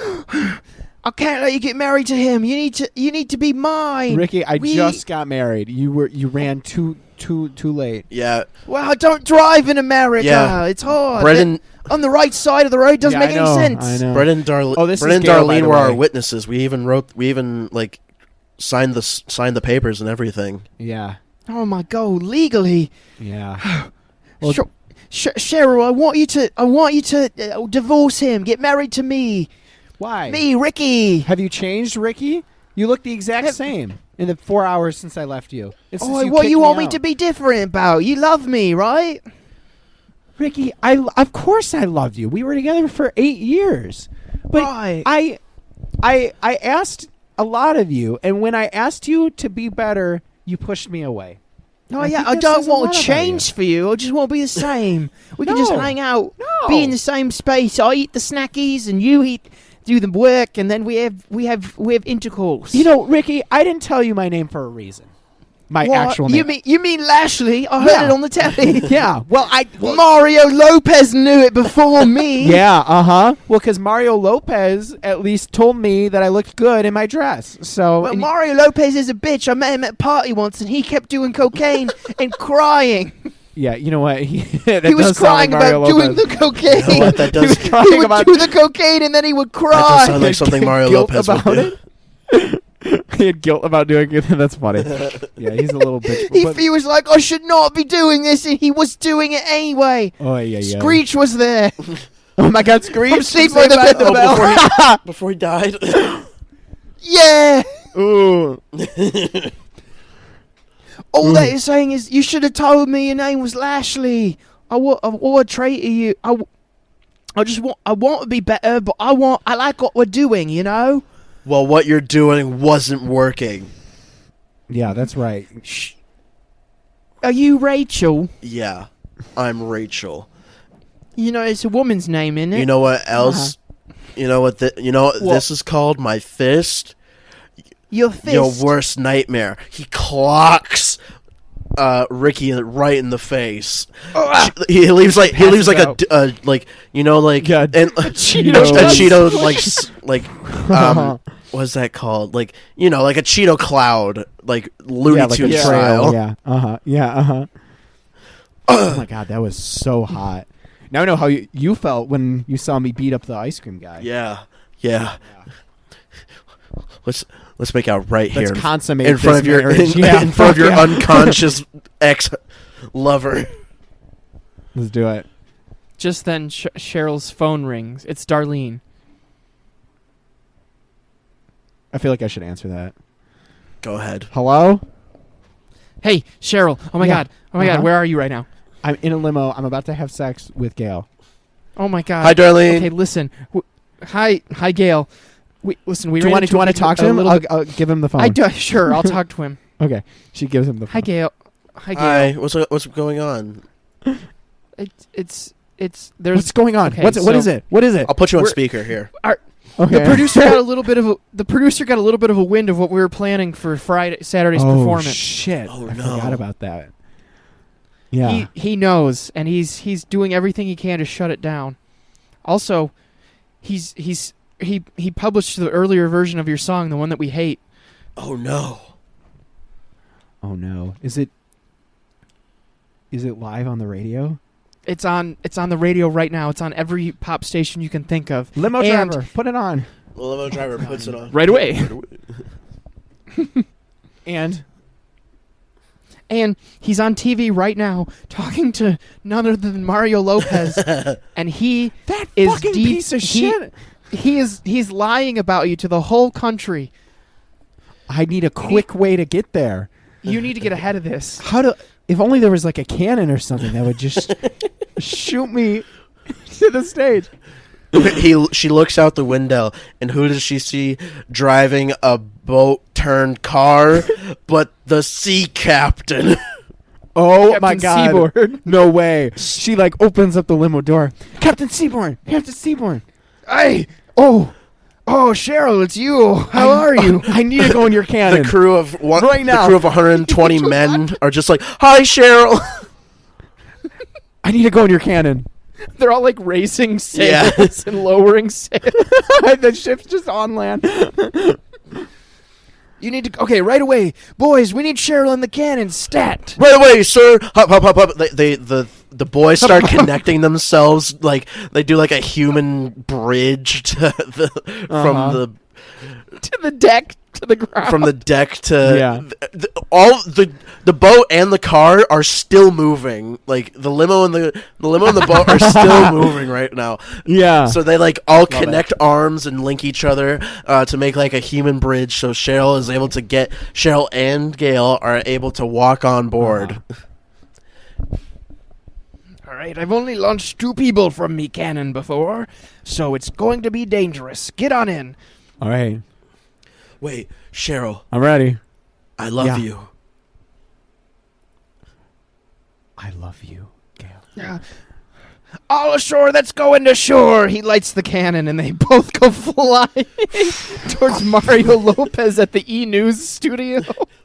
I can't let you get married to him. You need to. You need to be mine. Ricky, I We- just got married. You were you ran too too too late. Yeah, Well, I don't drive in America. Yeah. It's hard. Brendan, on the right side of the road doesn't Yeah, make I any know, sense. I know. Brendan, Darle- Oh, this is Brendan, Gail, by Darlene the were our way. witnesses. We even wrote, we even like signed the s- signed the papers and everything. Yeah. Oh my God! Legally, Yeah. Well- Sh- Sh- Cheryl, I want you to. I want you to uh, divorce him. Get married to me. Why? Me, Ricky. Have you changed, Ricky? You look the exact Have- same in the four hours since I left you. And since Oh, you what kicked you want me out. to be different about? You love me, right? Ricky, I l- of course I loved you. We were together for eight years. But Right. I I I asked a lot of you, and when I asked you to be better, you pushed me away. No, I yeah, think I this don't says a want lot to about change for you. I just want to be the same. We can just No. hang out, No. be in the same space. I eat the snackies, and you eat, do the work, and then we have we have we have intercourse. You know, Ricky, I didn't tell you my name for a reason. My What? actual name. You mean you mean Lashley? I heard Yeah. it on the telly. Yeah. Well, I well, Mario Lopez knew it before me. Yeah, uh-huh. Well, cuz Mario Lopez at least told me that I looked good in my dress. So Well, and- Mario Lopez is a bitch. I met him at a party once, and he kept doing cocaine and crying. yeah, you know what? He, that He was does sound like crying Mario about doing Lopez. the cocaine. You know what? That He was does crying he would about do the cocaine, and then he would that cry. does sound like something Mario guilt Lopez would about do. it. He had guilt about doing it. That's funny. Yeah, he's a little bitch. He, but- he was like, I should not be doing this, and he was doing it anyway. oh yeah, yeah. Screech was there. Oh my God, Screech! From Saved Saved by the by Bell. Oh, before he, before he died. Yeah. Ooh. All that is saying is, you should have told me your name was Lashley. I want, I want to traitor you. I, w- I just want, I want to be better, but I want, I like what we're doing, you know? Well, what you're doing wasn't working. Yeah, that's right. Shh. Are you Rachel? Yeah, I'm Rachel. You know, it's a woman's name, isn't it? You know what else? You know what? Th- you know what What? this is called? My fist. Your fist. Your worst nightmare. He clocks uh, Ricky right in the face. He, he leaves like he leaves like a, out. uh, like you know like Yeah, and a Cheeto. Cheeto like s- like um what's that called, like you know like a Cheeto cloud, like Looney yeah, like a Tunes trail. style. Yeah. Uh huh. Yeah. Uh huh. Oh my god, that was so hot. Now I know how you, you felt when you saw me beat up the ice cream guy. Yeah, yeah. Let's let's make out right Let's here consummate in front this of your marriage. in, Yeah, in front of your yeah. unconscious ex lover. Let's do it. Just then, Sh- Cheryl's phone rings. It's Darlene. I feel like I should answer that. Go ahead. Hello? Hey, Cheryl. Oh my Yeah. God. Oh my Uh-huh. God. Where are you right now? I'm in a limo. I'm about to have sex with Gail. Oh my God. Hi, Darlene. Okay, listen. W- hi, hi, Gail. We, listen, we Do you ran want to into do you want to a- talk to a him? little I'll, bit- I'll give him the phone. I do. Sure, I'll talk to him. Okay. She gives him the phone. Hi, Gail. Hi, Gail. Hi. What's what's going on? It's it's it's there's What's going on? Okay, What's it? What so is it? What is it? I'll put you on We're- speaker here. Okay. The producer got a little bit of a the producer got a little bit of a wind of what we were planning for Friday Saturday's oh, performance. shit. Oh, I no. forgot about that. Yeah. He he knows, and he's he's doing everything he can to shut it down. Also, he's he's he he published the earlier version of your song, the one that we hate. Oh no. oh no. Is it Is it live on the radio? It's on it's on the radio right now. It's on every pop station you can think of. Limo And- driver, put it on. The limo driver puts it on Right away. And And he's on T V right now talking to none other than Mario Lopez, and he that is fucking deep- piece of he- shit. he is he's lying about you to the whole country. I need a quick way to get there. You need to get ahead of this. How do? If only there was like a cannon or something that would just shoot me to the stage. he she looks out the window, and who does she see driving a boat turned car but the sea captain? Oh Captain my god! Seaboard. No way! She like opens up the limo door. Captain Seaborn! Captain Seaborn! Hey, oh, oh, Cheryl, it's you. How I- are you? I need to go in your cannon. The crew of one, Right now. the crew of one hundred twenty men are just like, "Hi, Cheryl." I need to go in your cannon. They're all like raising Yeah. sails and lowering sails. The ship's just on land. You need to okay right away, boys. We need Cheryl in the cannon. Stat. Right away, sir. Hop, hop, hop, hop. They, they, the, the boys start connecting themselves like they do, like a human bridge to the Uh-huh. from the To the deck, to the ground. from the deck to Yeah. th- th- all the the boat and the car are still moving. Like the limo and the the limo and the boat are still moving right now. Yeah. So they like all Love connect arms and link each other uh, to make like a human bridge. So Cheryl is able to get Cheryl and Gail are able to walk on board. All right, I've only launched two people from me cannon before, so it's going to be dangerous. Get on in. All right. Wait, Cheryl, I'm ready. I love Yeah. you. I love you, Gail. Uh, all ashore, let's go into shore. He lights the cannon, and they both go flying towards Mario Lopez at the E! News studio.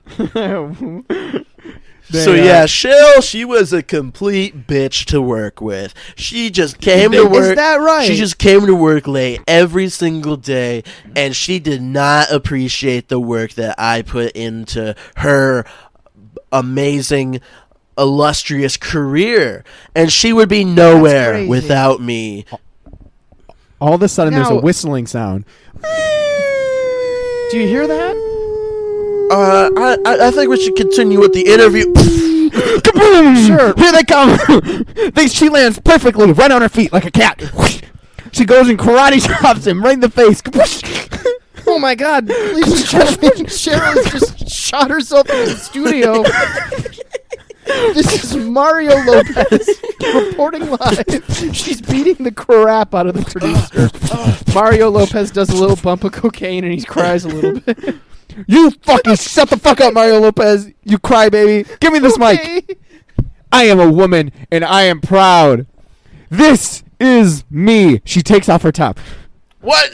So They, uh, yeah, Cheryl, she was a complete bitch to work with. She just came to Is work. that right? She just came to work late every single day, and she did not appreciate the work that I put into her amazing, illustrious career. And she would be nowhere crazy. without me. All of a sudden, there's Now- a whistling sound. Do you hear that? Uh, I, I I think we should continue with the interview. Kaboom! Sure. Here they come. they, she lands perfectly right on her feet like a cat. She goes and karate chops him right in the face. Oh my God! Please judge me. Cheryl has just shot herself in the studio. This is Mario Lopez reporting live. She's beating the crap out of the producer. Mario Lopez does a little bump of cocaine and he cries a little bit. You fucking shut the fuck up, Mario Lopez. You crybaby. Give me this mic. Okay. I am a woman and I am proud. This is me. She takes off her top. What?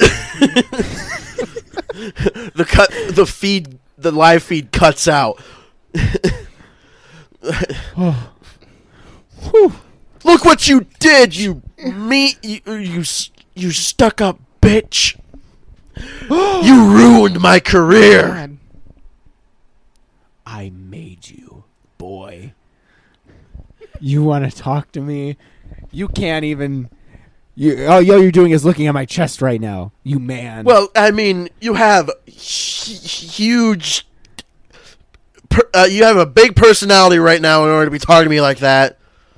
the cut, the feed, the live feed cuts out. Look what you did, you me, you you, you stuck up bitch. You ruined my career. God. I made you, boy. You want to talk to me? You can't even. You, all you're doing is looking at my chest right now, you man. Well, I mean, you have hu- huge. Per, uh, you have a big personality right now in order to be talking to me like that.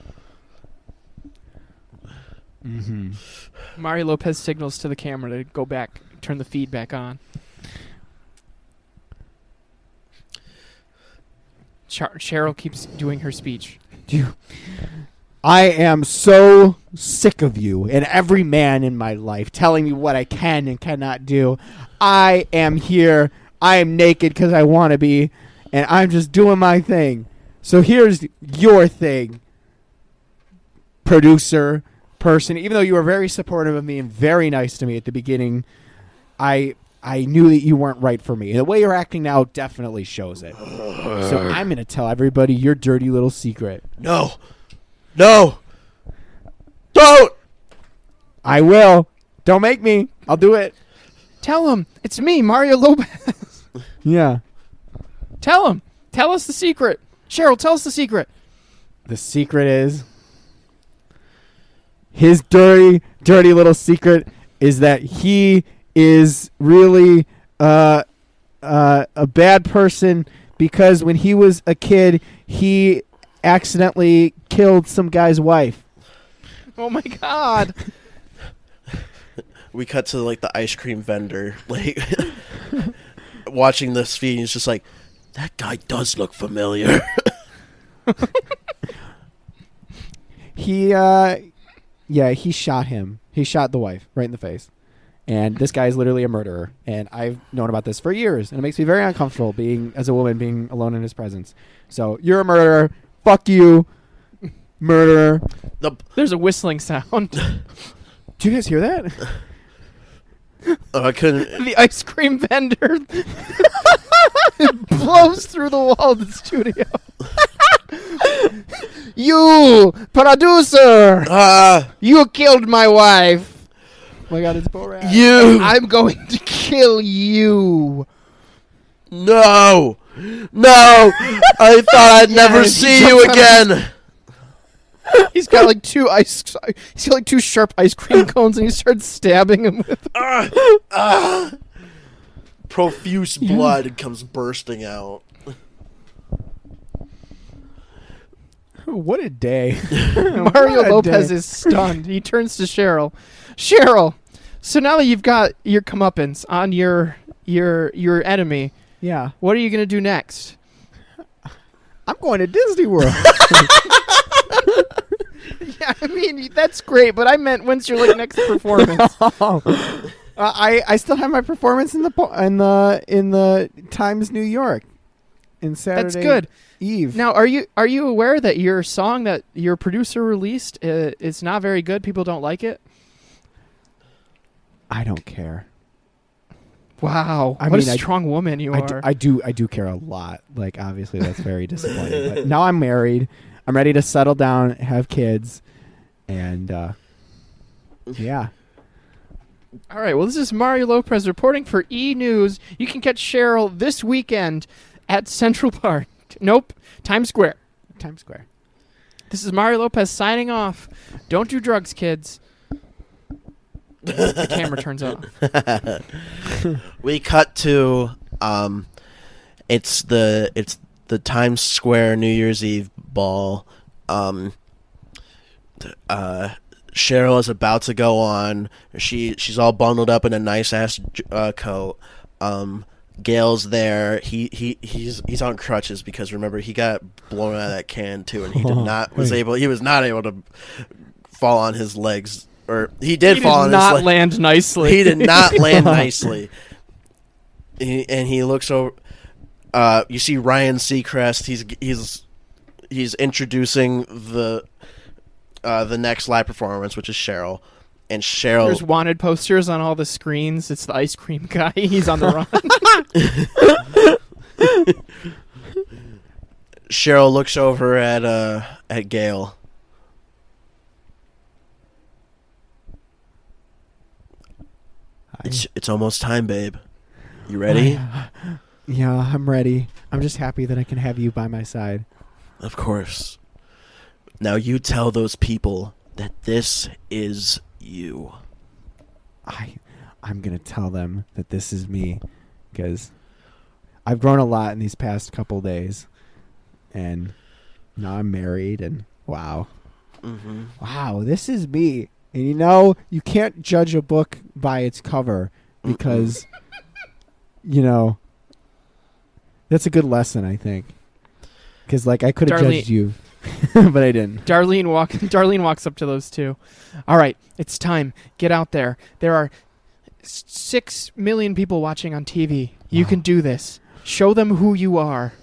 Mm-hmm. Mario Lopez signals to the camera to go back, turn the feed back on. Char- Cheryl keeps doing her speech. You, I am so sick of you and every man in my life telling me what I can and cannot do. I am here. I am naked because I want to be, and I'm just doing my thing. So here's your thing, producer, person. Even though you were very supportive of me and very nice to me at the beginning, I I knew that you weren't right for me. The way you're acting now definitely shows it. So I'm going to tell everybody your dirty little secret. No, no, don't. I will. Don't make me. I'll do it. Tell him it's me, Mario Lopez. Yeah. Tell him. Tell us the secret. Cheryl, tell us the secret. The secret is his dirty, dirty little secret is that he is really uh, uh, a bad person because when he was a kid, he accidentally killed some guy's wife. Oh my God. We cut to like the ice cream vendor, like watching this feed. And he's just like, that guy does look familiar. He, uh, yeah, he shot him. He shot the wife right in the face. And this guy is literally a murderer. And I've known about this for years. And it makes me very uncomfortable being, as a woman, being alone in his presence. So, you're a murderer. Fuck you, murderer. The, There's a whistling sound. Do you guys hear that? oh, I couldn't. The ice cream vendor blows through the wall of the studio. You, producer! Ah, You killed my wife! Oh my God, it's Borat. you. I'm going to kill you. No, no. I thought I'd never Yes, see he you jumps on again. He's got like two ice. He's got like two sharp ice cream cones, and he starts stabbing him with. Ah, ah. Profuse blood comes bursting out. What a day. Mario What a Lopez day. is stunned. He turns to Cheryl. Cheryl, so now that you've got your comeuppance on your your your enemy, Yeah. what are you gonna do next? I'm going to Disney World. Yeah, I mean that's great, but I meant when's your like next performance? Oh. Uh, I I still have my performance in the po- in the in the Times New York in Saturday. That's good. Eve. Now, are you are you aware that your song that your producer released uh, is not very good? People don't like it. I don't care. Wow, I what mean, a I- strong woman you I are. do, I do I do care a lot. Like obviously that's very disappointing. But now I'm married. I'm ready to settle down, have kids, and uh, yeah. All right. Well, this is Mario Lopez reporting for E! News. You can catch Cheryl this weekend at Central Park. Nope, Times Square. Times Square. This is Mario Lopez signing off. Don't do drugs, kids. The camera turns off. We cut to um, it's the it's the Times Square New Year's Eve ball. Um, uh, Cheryl is about to go on. She she's all bundled up in a nice ass uh, coat. Um, Gail's there. He he he's he's on crutches because remember he got blown out of that can too, and he did not was able he was not able to fall on his legs, or he did He fall did on not his legs. land nicely. He did not land nicely. He, and he looks over. Uh, you see Ryan Seacrest. He's he's he's introducing the uh, the next live performance, which is Cheryl. And Cheryl. There's wanted posters on all the screens. It's the ice cream guy. He's on the run. Cheryl looks over at uh at Gail. It's it's almost time, babe. You ready? Yeah, I'm ready. I'm just happy that I can have you by my side. Of course. Now you tell those people that this is you. I, I'm gonna tell them that this is me, because I've grown a lot in these past couple days, and now I'm married, and wow, Mm-hmm. wow, this is me. And you know, you can't judge a book by its cover, because, you know, that's a good lesson, I think. Because, like, I could have Darlene- judged you, but I didn't. Darlene walk. Darlene walks up to those two. All right, it's time. Get out there. There are s- six million people watching on T V. You Wow. can do this. Show them who you are.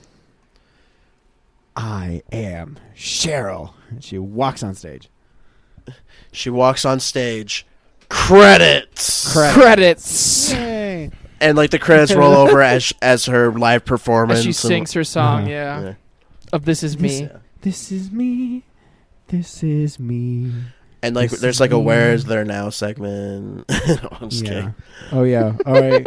I am Cheryl. And she walks on stage. She walks on stage. Credits. Credits. Credits. Yay. And like the credits roll over as as her live performance. As she and- sings her song, Uh-huh. yeah. Yeah. Of This Is Me. Yeah. This is me. This is me. And like This there's is like a me. Where's There Now segment. No, I'm just Yeah. kidding. Oh yeah. All right.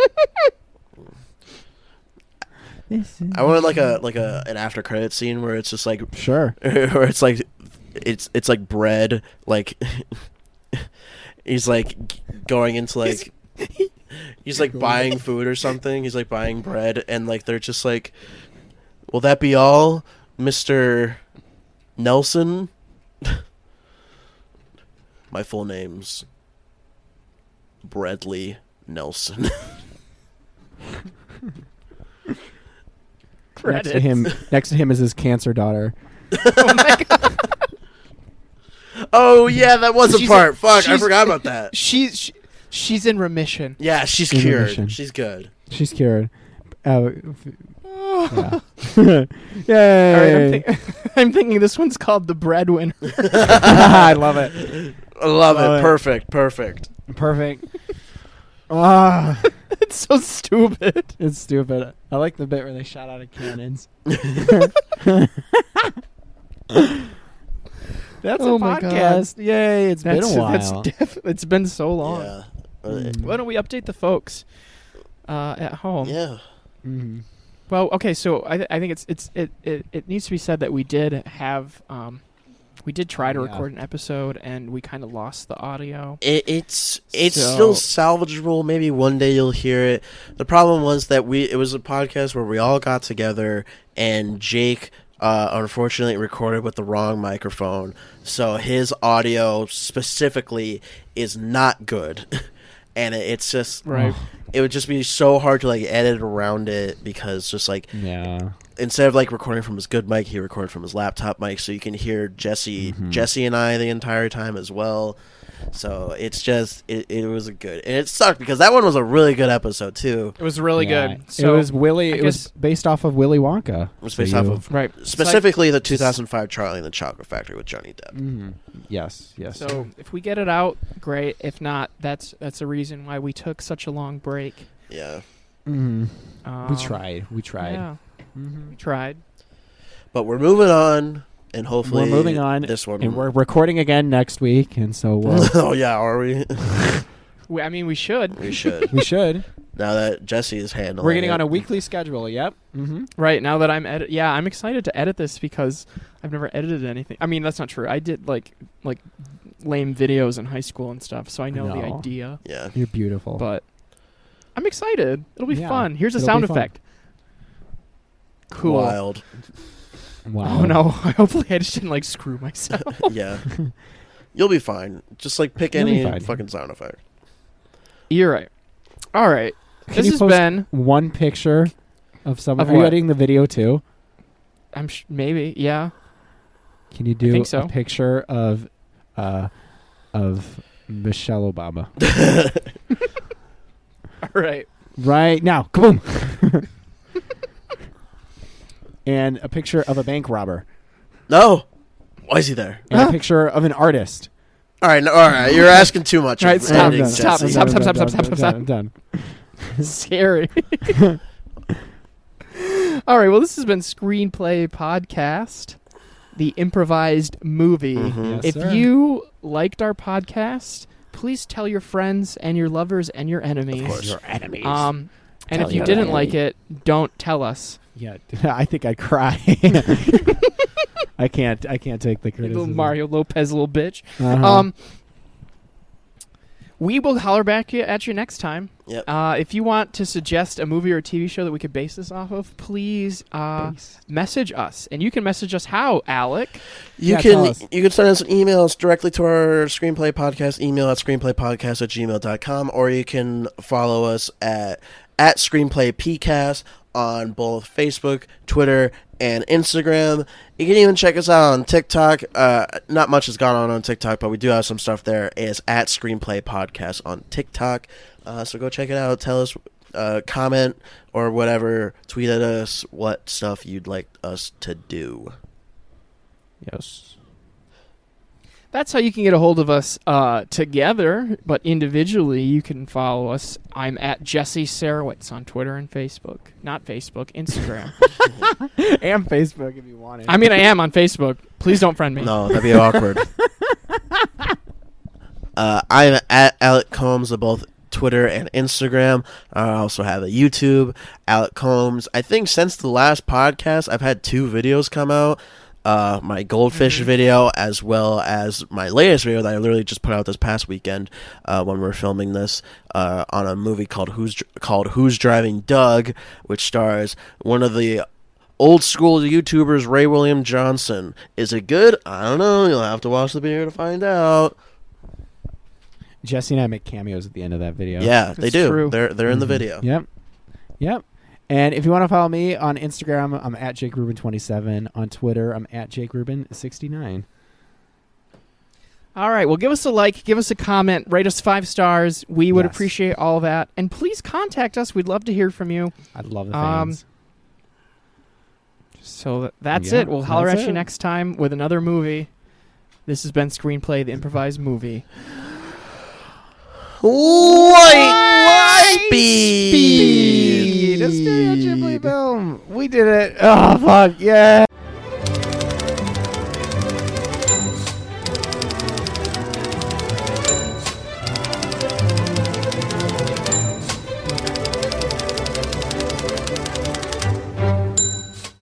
This is I want like a like a an after credit scene where it's just like sure. where it's like it's it's like bread, like he's like g- going into like he's like buying food or something. He's like buying bread, and like they're just like, will that be all, Mister Nelson? My full name's Bradley Nelson. Next to him, next to him is his cancer daughter. Oh my God. Oh yeah, that was a She's part. a- Fuck, I she's- forgot about that. She's she, she's in remission. Yeah, she's She's in cured. remission. She's good. She's cured. Uh, yeah. All right, I'm, Yay! think- I'm thinking this one's called The Breadwinner. I love it. I love, Love it. it. Perfect. Perfect. Perfect. Ah, It's so stupid. it's stupid. I like the bit where they shot out of cannons. That's Oh a my podcast. Yay! It's That's, been a while. that's def- it's been so long. Yeah. Uh, Mm. Why don't we update the folks uh, at home? Yeah. Mhm. Well, okay, so I, th- I think it's it's it, it, it needs to be said that we did have um, we did try to Yeah. record an episode and we kind of lost the audio. It, it's it's So- still salvageable. Maybe one day you'll hear it. The problem was that we it was a podcast where we all got together and Jake uh, unfortunately recorded with the wrong microphone, so his audio specifically is not good, and it, it's just Right. it would just be so hard to like edit around it because just like Yeah. instead of like recording from his good mic, he recorded from his laptop mic, so you can hear Jesse, Mhm. Jesse and I the entire time as well. So it's just it, it was a good, and it sucked because that one was a really good episode too. It was really Yeah. good. So it was Willy. I It was guess- based off of Willy Wonka. It was for based off you. of right. specifically the two thousand five Charlie and the Chocolate Factory with Johnny Depp. Mhm. Yes. Yes. So, so if we get it out, great. If not, that's that's a reason why we took such a long break. Yeah, Mhm. Um, we tried. We tried. Yeah, Mhm. we tried. but we're moving on, and hopefully We're moving on, This one, and we're recording again next week, and so we'll, oh yeah, are we? We, I mean, we should. We should. we should. Now that Jesse is handling, We're getting it. on a weekly schedule. Yep. Mm-hmm. Right now that I'm edit, yeah, I'm excited to edit this because I've never edited anything. I mean, that's not true. I did like like lame videos in high school and stuff, so I know the No. idea. Yeah, You're beautiful. But I'm excited. It'll be Yeah, fun. Here's a it'll sound be fun. effect. Cool. wild. wow. Oh no! Hopefully, I just didn't like screw myself. Yeah, you'll be fine. Just like pick You'll be any fine. fucking sound effect. You're right. All right. Can This you has post been. one picture of someone? Of Are you what? editing the video too? I'm sh- maybe. Yeah. Can you do think so. a picture of, uh, of Michelle Obama All right. right now? Kaboom! And a picture of a bank robber, No, why is he there? and Huh? a picture of an artist. All right, no, all right, you're asking too much. All right, of stop, editing, stop, Jesse. stop, I'm stop, done, stop, I'm stop, done, stop, I'm done, I'm done. Scary. All right. Well, this has been Screenplay Podcast, the improvised movie. Mhm. Yes, If sir. you liked our podcast, please tell your friends and your lovers and your enemies. Of course. Your enemies. Um, and Tell if you your didn't enemy. like it, don't tell us. yeah, I think I'd cry. I can't. I can't take the You criticism. little Mario Lopez, little bitch. Uh-huh. Um, we will holler back y- at you next time. Yep. Uh, if you want to suggest a movie or a T V show that we could base this off of, please uh, Base. message us. And you can message us how, Alec? You Yeah, tell can us. you can send us emails directly to our Screenplay Podcast email at screenplaypodcast at gmail dot com, or you can follow us at at Screenplay Pcast on both Facebook, Twitter, and Instagram. You can even check us out on TikTok. Uh, not much has gone on on TikTok, but we do have some stuff there. It's at Screenplay Podcast on TikTok. Uh, so go check it out. Tell us, uh, comment or whatever. Tweet at us what stuff you'd like us to do. Yes. That's how you can get a hold of us uh, together, but individually you can follow us. I'm at Jesse Sarowitz on Twitter and Facebook. Not Facebook, Instagram. And Facebook if you want it. I mean, I am on Facebook. Please don't friend me. No, that'd be awkward. uh, I'm at Alec Combs on both Twitter and Instagram. I also have a YouTube, Alec Combs. I think since the last podcast, I've had two videos come out. Uh, my goldfish Mhm. video, as well as my latest video that I literally just put out this past weekend uh, when we were filming this uh, on a movie called Who's Dr- called Who's Driving Doug, which stars one of the old school YouTubers, Ray William Johnson. Is it good? I don't know. You'll have to watch the video to find out. Jesse and I make cameos at the end of that video. Yeah, they It's do. true. They're they're in the Mhm. video. Yep. Yep. And if you want to follow me on Instagram, I'm at Jake Rubin twenty-seven. On Twitter, I'm at Jake Rubin sixty-nine. All right. Well, give us a like, give us a comment, rate us five stars. We would Yes. appreciate all that. And please contact us. We'd love to hear from you. I love the Um, fans. So th- that's Yeah, it. We'll holler that's at you it. next time with another movie. This has been Screenplay, the improvised movie. White Speed. Speed. A Studio Ghibli film. We did it. Oh, fuck. Yeah.